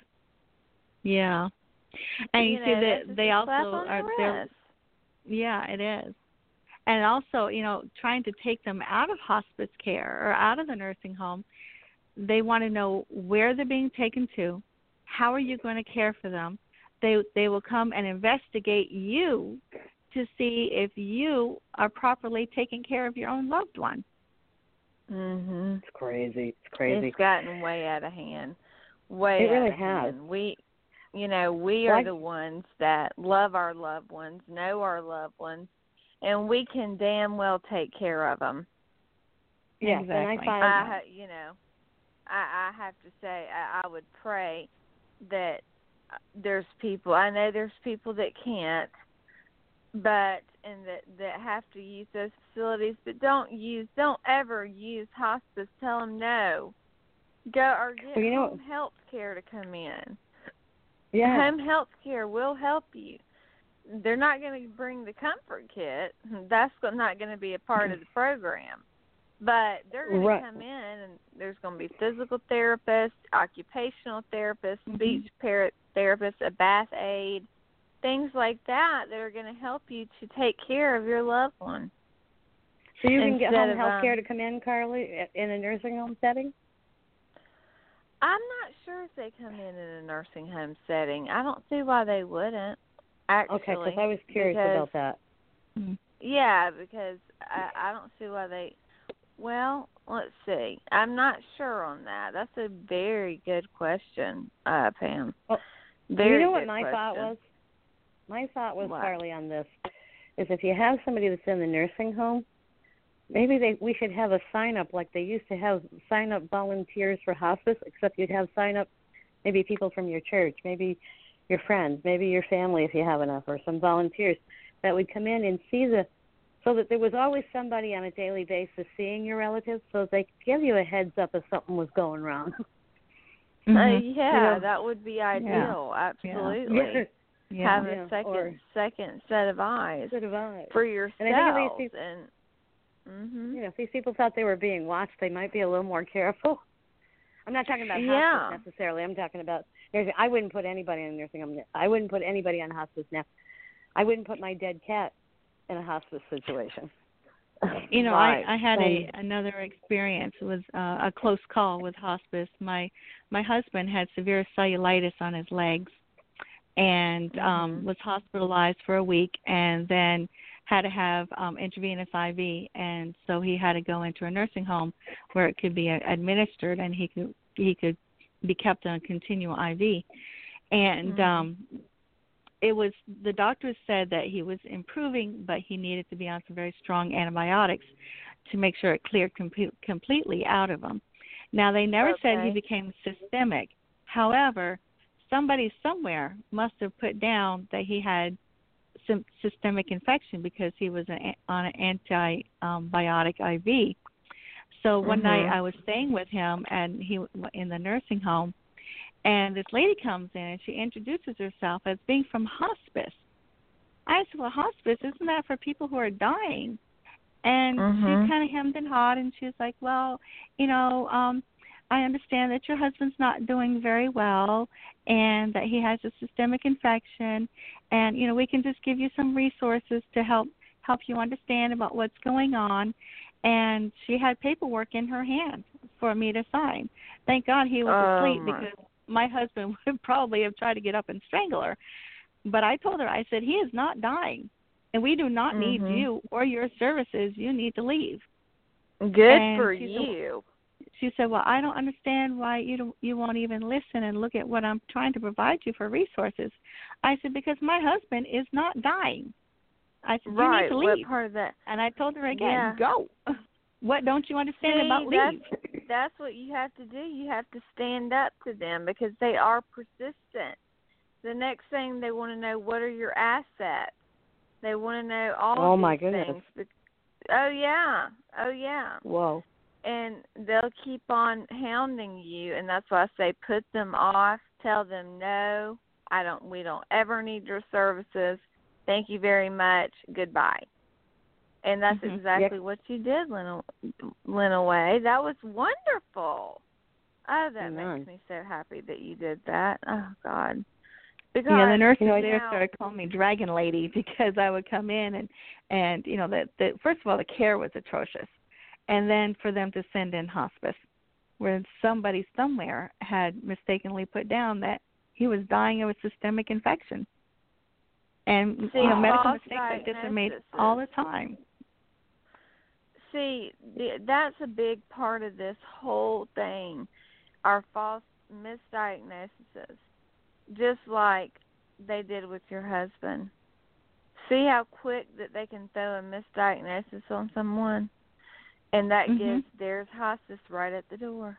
Speaker 3: Yeah. And you see that they also are there. Yeah, it is. And also, you know, trying to take them out of hospice care or out of the nursing home, they want to know where they're being taken to, how are you going to care for them. They will come and investigate you to see if you are properly taking care of your own loved one.
Speaker 4: It's crazy. It's crazy.
Speaker 2: It's gotten way out of hand.
Speaker 4: It really has.
Speaker 2: We are the ones that love our loved ones, know our loved ones, and we can damn well take care of them.
Speaker 4: Yeah,
Speaker 3: exactly.
Speaker 4: And I find,
Speaker 2: you know, I have to say, I would pray that there's people. I know there's people that can't, and that have to use those facilities, but don't ever use hospice. Tell them no. Go or get home health care to come in.
Speaker 4: Yeah.
Speaker 2: Home health care will help you. They're not going to bring the comfort kit. That's not going to be a part of the program. But they're going to come in, and there's going to be physical therapists, occupational therapists, speech therapists, a bath aide, things like that are going to help you to take care of your loved one.
Speaker 4: So you can get home health care to come in, Carly, in a nursing home setting?
Speaker 2: I'm not sure if they come in a nursing home setting. I don't see why they wouldn't, actually.
Speaker 4: Okay, because I was curious about that.
Speaker 2: Yeah, because I don't see why they... Well, let's see. I'm not sure on that. That's a very good question, Pam.
Speaker 4: Well,
Speaker 2: very
Speaker 4: you know what
Speaker 2: my
Speaker 4: thought was? My thought was,
Speaker 2: what?
Speaker 4: Carly, on this, is if you have somebody that's in the nursing home, maybe we should have a sign-up like they used to have sign-up volunteers for hospice, except you'd have sign-up maybe people from your church, maybe your friends, maybe your family if you have enough, or some volunteers that would come in and see so that there was always somebody on a daily basis seeing your relatives so they could give you a heads up if something was going wrong.
Speaker 2: That would be ideal, absolutely. Have a second set of eyes for yourself.
Speaker 4: And I think if these people, you know, if these people thought they were being watched, they might be a little more careful. I'm not talking about hospice necessarily. I'm talking about nursing. I wouldn't put anybody in a nursing home. I wouldn't put anybody on hospice now. I wouldn't put my dead cat in a hospice situation.
Speaker 3: You know, I had another experience. It was a close call with hospice. My husband had severe cellulitis on his legs and was hospitalized for a week and then had to have intravenous IV, and so he had to go into a nursing home where it could be administered and he could be kept on continual IV. And it was, the doctors said that he was improving, but he needed to be on some very strong antibiotics to make sure it cleared completely out of him. Now, they never said he became systemic. However, somebody somewhere must have put down that he had some systemic infection because he was on an antibiotic IV. So one night I was staying with him and he in the nursing home, and this lady comes in and she introduces herself as being from hospice. I said, well, hospice, isn't that for people who are dying? And she's kind of hemmed and hawed, and she's like, well, you know, I understand that your husband's not doing very well and that he has a systemic infection, and, you know, we can just give you some resources to help you understand about what's going on. And she had paperwork in her hand for me to sign. Thank God he was asleep because my husband would probably have tried to get up and strangle her. But I told her, I said, he is not dying, and we do not need you or your services. You need to leave.
Speaker 2: Good for you.
Speaker 3: She said, well, I don't understand why you won't even listen and look at what I'm trying to provide you for resources. I said, because my husband is not dying. I said, you need to leave.
Speaker 2: What part of that?
Speaker 3: And I told her again, go. What don't you understand about leave?
Speaker 2: That's what you have to do. You have to stand up to them because they are persistent. The next thing they want to know, what are your assets? They want to know all these things. Oh, yeah.
Speaker 4: Whoa.
Speaker 2: And they'll keep on hounding you, and that's why I say put them off. Tell them, no, we don't ever need your services. Thank you very much. Goodbye. And that's exactly what you did, Lena Way. That was wonderful. Oh, that makes me so happy that you did that. Oh, God. Because,
Speaker 3: the nurses there started calling me Dragon Lady because I would come in and first of all, the care was atrocious. And then for them to send in hospice, where somebody somewhere had mistakenly put down that he was dying of a systemic infection. And medical mistakes like this are made all the time.
Speaker 2: See, that's a big part of this whole thing, are false misdiagnoses, just like they did with your husband. See how quick that they can throw a misdiagnosis on someone? And that gives there's hospice right at the door.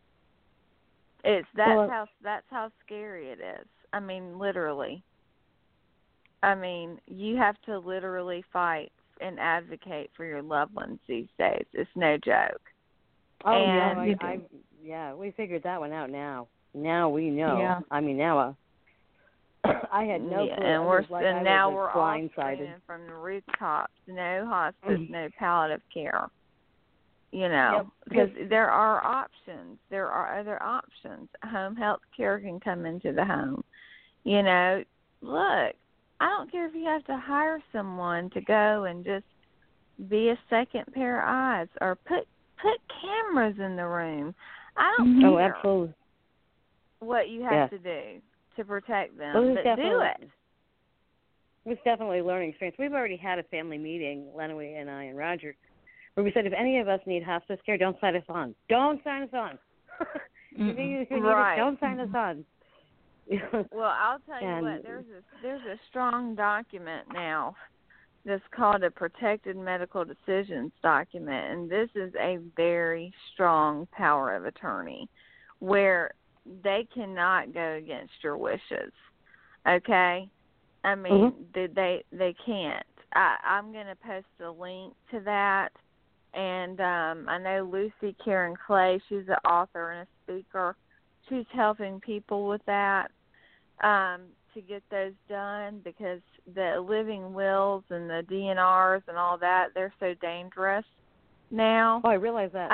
Speaker 2: That's how scary it is. I mean, literally. I mean, you have to literally fight and advocate for your loved ones these days. It's no joke.
Speaker 4: Oh, and we figured that one out now. Now we know. Yeah. I mean, now I had no clue.
Speaker 2: And we're all screaming from the rooftops. No hospice, no palliative care. Because there are options. There are other options. Home health care can come into the home. Look, I don't care if you have to hire someone to go and just be a second pair of eyes or put cameras in the room. I don't care
Speaker 4: absolutely.
Speaker 2: What you have to do to protect them, but do it.
Speaker 4: It was definitely a learning experience. We've already had a family meeting, Lenawee and I and Roger, where we said if any of us need hospice care, don't sign us on. Don't sign us on. Don't sign us on.
Speaker 2: Well, I'll tell you what. There's a strong document now that's called a Protected Medical Decisions document, and this is a very strong power of attorney, where they cannot go against your wishes. Okay, I mean they can't. I'm going to post a link to that. And I know Lucy Karen Clay, she's an author and a speaker. She's helping people with that to get those done because the living wills and the DNRs and all that, they're so dangerous now.
Speaker 4: Oh, I realize that.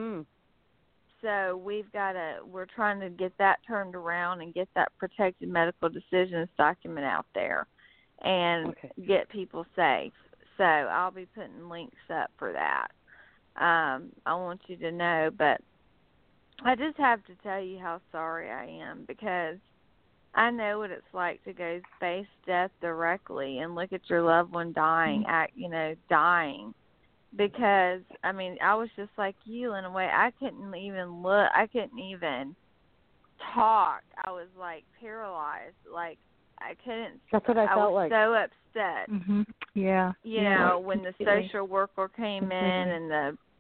Speaker 2: So we're trying to get that turned around and get that Protected Medical Decisions document out there and get people safe. So I'll be putting links up for that. I want you to know, but I just have to tell you how sorry I am because I know what it's like to go face death directly and look at your loved one dying, dying. Because, I mean, I was just like you in a way. I couldn't even look. I couldn't even talk. I was, like, paralyzed. Like, I couldn't.
Speaker 4: That's what I felt like.
Speaker 2: I was so upset.
Speaker 3: Yeah.
Speaker 2: You know, when the social worker came in and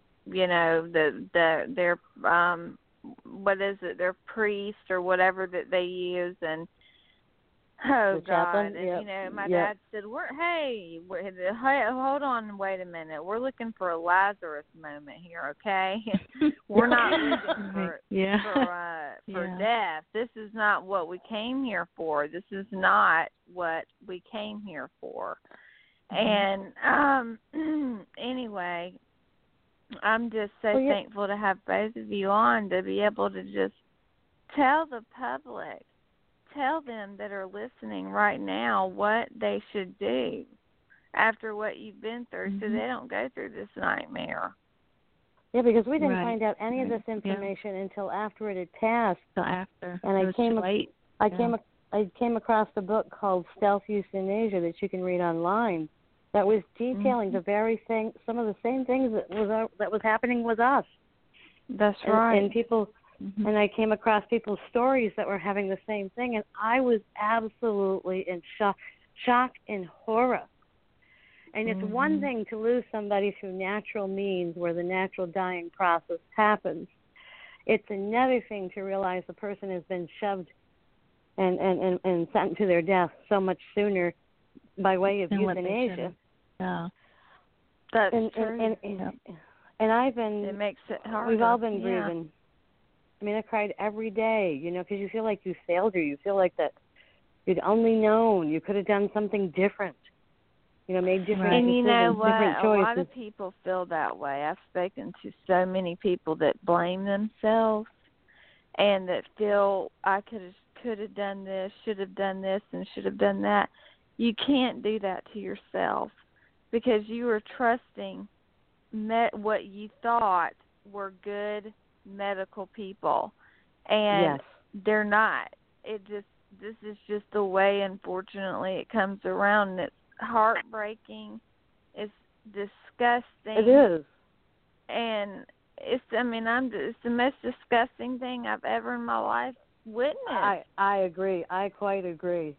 Speaker 2: their what is it, their priest or whatever that they use, and God,
Speaker 4: chaplain?
Speaker 2: And my dad said, hey, hold on, wait a minute, we're looking for a Lazarus moment here, okay? We're not looking for death. This is not what we came here for. This is not what we came here for. And anyway, I'm just so thankful to have both of you on to be able to just tell the public, tell them that are listening right now what they should do after what you've been through so they don't go through this nightmare.
Speaker 4: Yeah, because we didn't find out any of this information until after it had passed.
Speaker 3: Until after.
Speaker 4: And
Speaker 3: it was late.
Speaker 4: I came across a book called Stealth Euthanasia that you can read online that was detailing the very thing, some of the same things that was happening with us.
Speaker 2: That's right.
Speaker 4: And people, and I came across people's stories that were having the same thing, and I was absolutely in shock and horror. And it's one thing to lose somebody through natural means where the natural dying process happens. It's another thing to realize the person has been shoved and sent to their death so much sooner by way of euthanasia.
Speaker 3: Yeah.
Speaker 2: That's true.
Speaker 4: And I've been...
Speaker 2: It makes it harder.
Speaker 4: We've all been grieving. I mean, I cried every day, because you feel like you failed her. You feel like that you'd only known. You could have done something different. Made different
Speaker 2: decisions,
Speaker 4: and
Speaker 2: you know what?
Speaker 4: Different choices.
Speaker 2: A lot of people feel that way. I've spoken to so many people that blame themselves and that feel I could have done this, should have done this, and should have done that. You can't do that to yourself because you are trusting what you thought were good medical people, and they're not. This is just the way, unfortunately, it comes around, and it's heartbreaking. It's disgusting.
Speaker 4: It is.
Speaker 2: And it's the most disgusting thing I've ever in my life witnessed.
Speaker 4: I agree. I quite agree.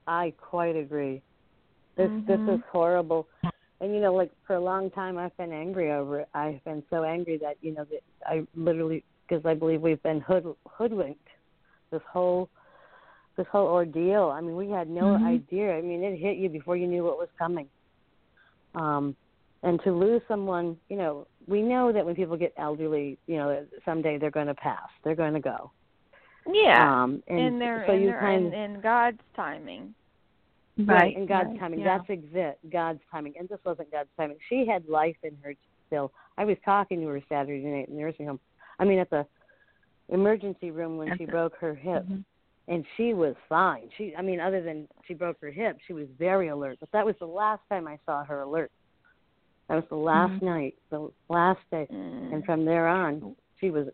Speaker 4: This is horrible. And for a long time I've been angry over it. I've been so angry that that I literally, because I believe we've been hoodwinked this whole ordeal. I mean, we had no idea. I mean, it hit you before you knew what was coming. And to lose someone, we know that when people get elderly, someday they're going to pass. They're going to go.
Speaker 2: Yeah. In God's timing.
Speaker 4: Right, in God's timing. Yeah. That's God's timing. And this wasn't God's timing. She had life in her still. I was talking to her Saturday night in the nursing home. I mean, at the emergency room when she broke her hip. And she was fine. Other than she broke her hip, she was very alert. But that was the last time I saw her alert. That was the last night, the last day. And from there on, she was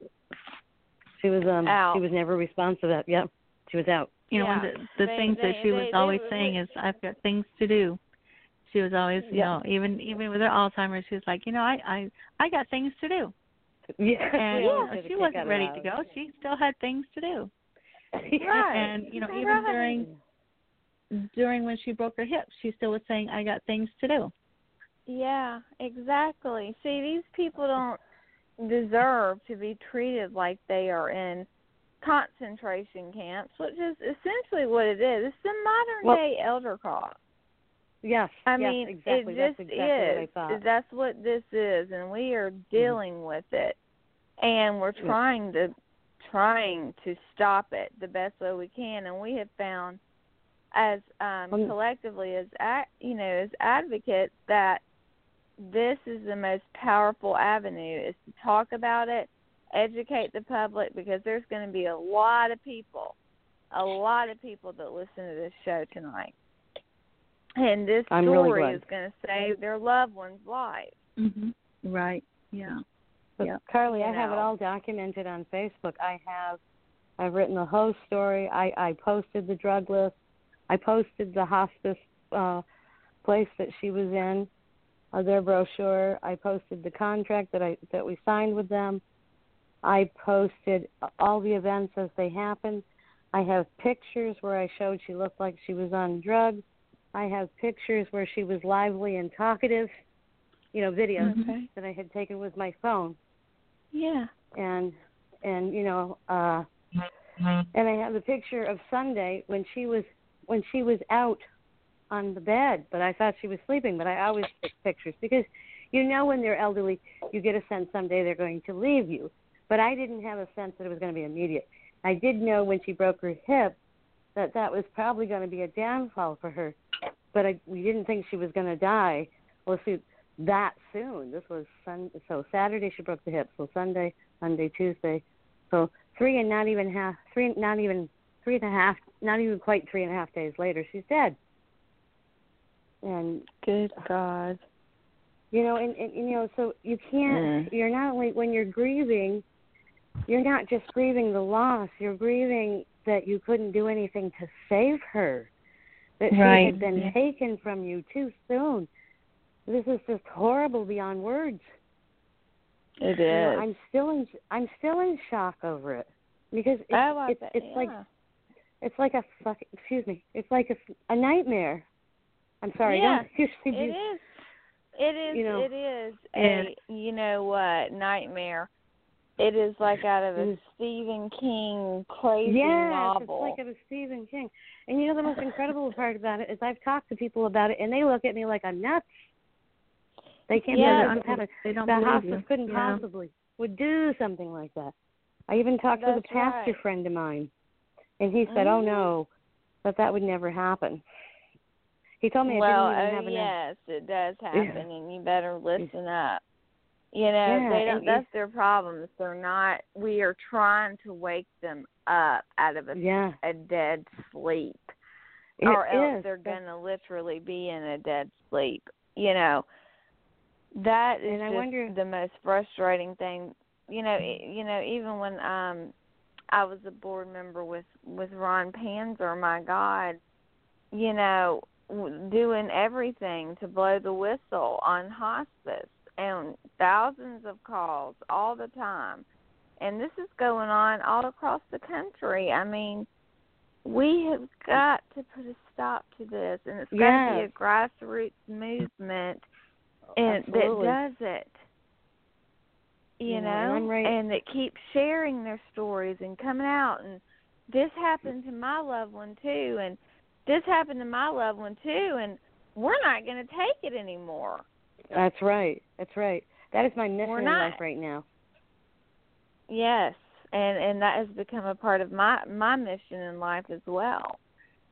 Speaker 2: out.
Speaker 4: She was never responsive. Yep, she was out.
Speaker 3: One of the things that she was always saying is, "I've got things to do." She was always, even with her Alzheimer's, she was like, I got things to do.
Speaker 4: Yeah.
Speaker 3: And she wasn't ready to go. She still had things to do.
Speaker 2: Right.
Speaker 3: And even during when she broke her hip, she still was saying, "I got things to do."
Speaker 2: Yeah, exactly. See, these people don't deserve to be treated like they are in concentration camps, which is essentially what it is. It's the modern day elder cause.
Speaker 4: Yes.
Speaker 2: It
Speaker 4: exactly.
Speaker 2: just
Speaker 4: That's exactly
Speaker 2: is.
Speaker 4: What I thought.
Speaker 2: That's what this is, and we are dealing with it, and we're trying to stop it the best way we can. And we have found, as collectively as advocates, that this is the most powerful avenue, is to talk about it, educate the public, because there's going to be a lot of people that listen to this show tonight. And this story is going to save their loved one's life.
Speaker 3: Right. Yeah.
Speaker 4: But Carly, I have it all documented on Facebook. I've written the whole story. I posted the drug list. I posted the hospice place that she was in, their brochure. I posted the contract that we signed with them. I posted all the events as they happened. I have pictures where I showed she looked like she was on drugs. I have pictures where she was lively and talkative, videos that I had taken with my phone.
Speaker 2: Yeah.
Speaker 4: And I have the picture of Sunday when she was out on the bed, but I thought she was sleeping. But I always take pictures because when they're elderly, you get a sense someday they're going to leave you. But I didn't have a sense that it was going to be immediate. I did know when she broke her hip that was probably going to be a downfall for her. But we didn't think she was going to die. Well, see, that soon. This was so Saturday she broke the hip. So Sunday, Monday, Tuesday. So not even quite 3.5 days later, she's dead. And
Speaker 2: good God.
Speaker 4: You know, and you know, so you can't. You're not only when you're grieving, you're not just grieving the loss. You're grieving that you couldn't do anything to save her, that she had been taken from you too soon. This is just horrible beyond words.
Speaker 2: It is.
Speaker 4: You know, I'm still in shock over it because it's like a it's like a nightmare. I'm sorry.
Speaker 2: Yeah,
Speaker 4: it
Speaker 2: is. It is. You know, it is a you know what nightmare. It is like out of a Stephen King crazy novel.
Speaker 4: It's like out of Stephen King. And you know the most incredible part about it is I've talked to people about it, and they look at me like I'm nuts. They can't believe the hospice couldn't possibly would do something like that. I even talked with a pastor friend of mine, and he said, "Oh no, that would never happen." He told me it didn't even happen.
Speaker 2: Yes, it does happen, and you better listen up. You know, they don't. That's their problem. They're not. We are trying to wake them up out of a dead sleep, or else they're going to literally be in a dead sleep. You know, that is the most frustrating thing. You know, even when I was a board member with Ron Panzer, my God, you know, doing everything to blow the whistle on hospice. And thousands of calls all the time. And this is going on all across the country. I mean, we have got to put a stop to this. And it's got to be a grassroots movement that does it. You know? And that keeps sharing their stories and coming out. And this happened to my loved one, too. And this happened to my loved one, too. And we're not going to take it anymore.
Speaker 4: That's right. That is my mission in life right now.
Speaker 2: Yes, and that has become a part of my mission in life as well.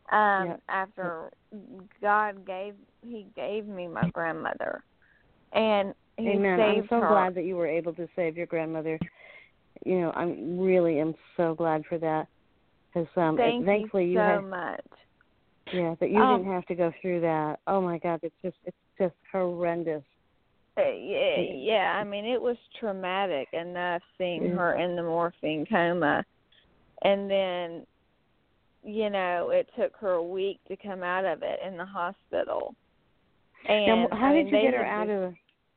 Speaker 2: After God gave me my grandmother, and He saved her.
Speaker 4: I'm so glad that you were able to save your grandmother. You know, I really am so glad for that. Because thankfully
Speaker 2: you so much.
Speaker 4: Yeah, that you didn't have to go through that. Oh my God, it's just horrendous.
Speaker 2: Yeah, I mean, it was traumatic enough seeing her in the morphine coma. And then, you know, it took her a week to come out of it in the hospital. And
Speaker 4: now, how did you get her out of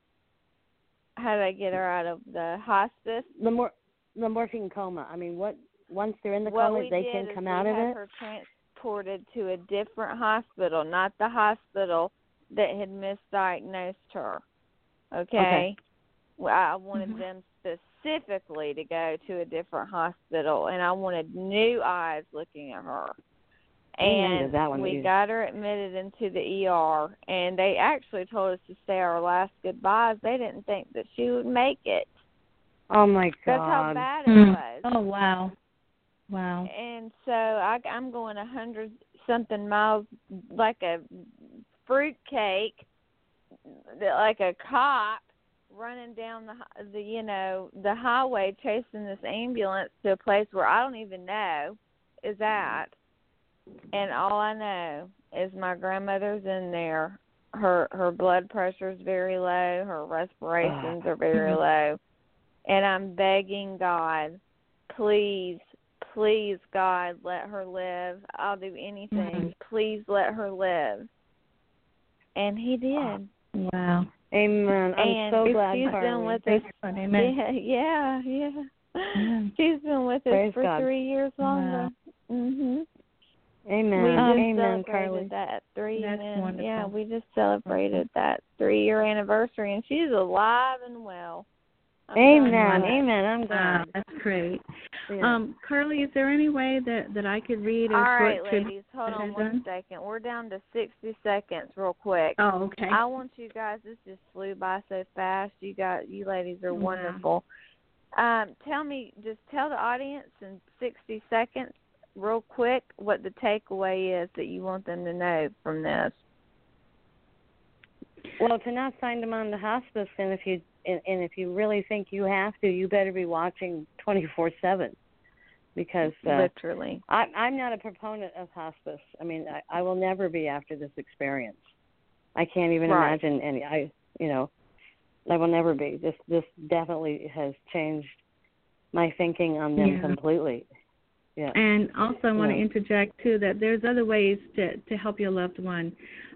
Speaker 2: How did I get her out of the hospice?
Speaker 4: The morphine coma. I mean, once they're in the coma, they can come out of it?
Speaker 2: We had her transported to a different hospital, not the hospital that had misdiagnosed her. Okay. Well, I wanted them specifically to go to a different hospital, and I wanted new eyes looking at her. And we got her admitted into the ER, and they actually told us to say our last goodbyes. They didn't think that she would make it.
Speaker 4: Oh, my God.
Speaker 2: That's how bad it was.
Speaker 3: Oh, wow.
Speaker 2: And so I'm going 100-something miles like a fruitcake, like a cop running down the highway chasing this ambulance to a place where I don't even know is at. And all I know is my grandmother's in there. Her blood pressure is very low. Her respirations are very low. And I'm begging God, please, God, let her live. I'll do anything. Please let her live. And He did.
Speaker 3: Wow.
Speaker 4: Amen. I'm so glad,
Speaker 2: she's
Speaker 4: Carly.
Speaker 2: been with us.
Speaker 3: Amen.
Speaker 2: Yeah. She's been with us
Speaker 4: Praise
Speaker 2: for
Speaker 4: God.
Speaker 2: 3 years longer.
Speaker 3: Wow.
Speaker 2: Mhm.
Speaker 4: Amen.
Speaker 2: We just
Speaker 4: Amen,
Speaker 2: celebrated
Speaker 4: Carly.
Speaker 2: that 3
Speaker 3: That's wonderful.
Speaker 2: Yeah, we just celebrated that 3-year anniversary, and she's alive and well.
Speaker 4: Amen. I'm glad.
Speaker 3: That's great.
Speaker 4: Yeah.
Speaker 3: Carly, is there any way that I could read a
Speaker 2: All
Speaker 3: short
Speaker 2: right,
Speaker 3: tribute?
Speaker 2: ladies, hold on 1 second. We're down to 60 seconds real quick.
Speaker 3: Oh, okay.
Speaker 2: I want you guys, this just flew by so fast. You ladies are wonderful. Tell the audience in 60 seconds real quick what the takeaway is that you want them to know from this.
Speaker 4: Well, to not sign them on to hospice, and if you really think you have to, you better be watching 24/7, because
Speaker 2: literally,
Speaker 4: I'm not a proponent of hospice. I mean, I will never be after this experience. I can't even imagine any. I will never be. This definitely has changed my thinking on them completely. Yeah.
Speaker 3: And also, I want to interject too that there's other ways to help your loved one,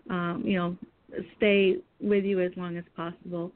Speaker 3: stay with you as long as possible.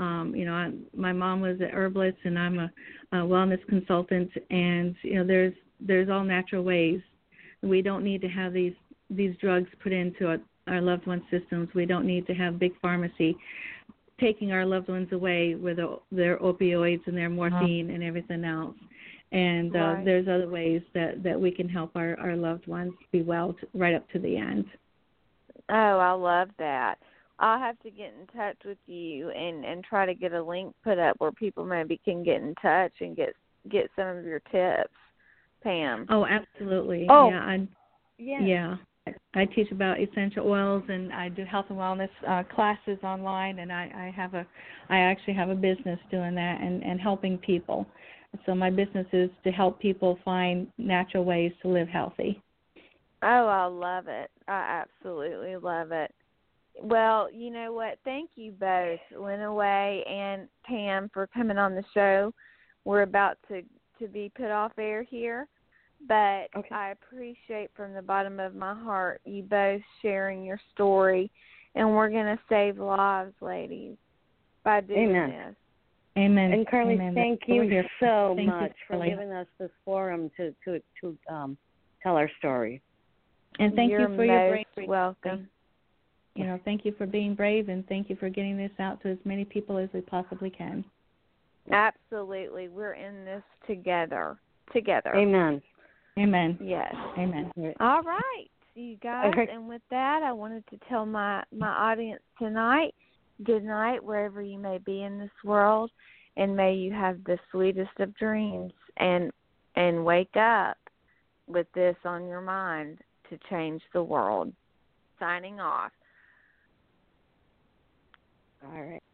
Speaker 3: My mom was an herbalist, and I'm a wellness consultant, and there's all natural ways. We don't need to have these drugs put into our loved ones' systems. We don't need to have big pharmacy taking our loved ones away with their opioids and their morphine and everything else. And there's other ways that we can help our loved ones be well right up to the end.
Speaker 2: Oh, I love that. I'll have to get in touch with you and try to get a link put up where people maybe can get in touch and get some of your tips, Pam.
Speaker 3: Oh, absolutely.
Speaker 2: Oh,
Speaker 3: yeah. I teach about essential oils, and I do health and wellness classes online, and I actually have a business doing that and helping people. So my business is to help people find natural ways to live healthy.
Speaker 2: Oh, I love it. I absolutely love it. Well, you know what? Thank you both, Lenawee and Pam, for coming on the show. We're about to be put off air here, but I appreciate from the bottom of my heart you both sharing your story, and we're going to save lives, ladies, by doing this.
Speaker 3: Amen.
Speaker 4: And Carly, thank you so
Speaker 3: thank
Speaker 4: much
Speaker 3: you,
Speaker 4: for giving us this forum to tell our story.
Speaker 3: And thank you for your bravery.
Speaker 2: Welcome.
Speaker 3: Thank you for being brave, and thank you for getting this out to as many people as we possibly can.
Speaker 2: Absolutely. We're in this together.
Speaker 4: Amen.
Speaker 3: Amen.
Speaker 2: Yes.
Speaker 3: Amen.
Speaker 2: All right, you guys. And with that, I wanted to tell my audience tonight, good night wherever you may be in this world, and may you have the sweetest of dreams and wake up with this on your mind to change the world. Signing off.
Speaker 4: All right.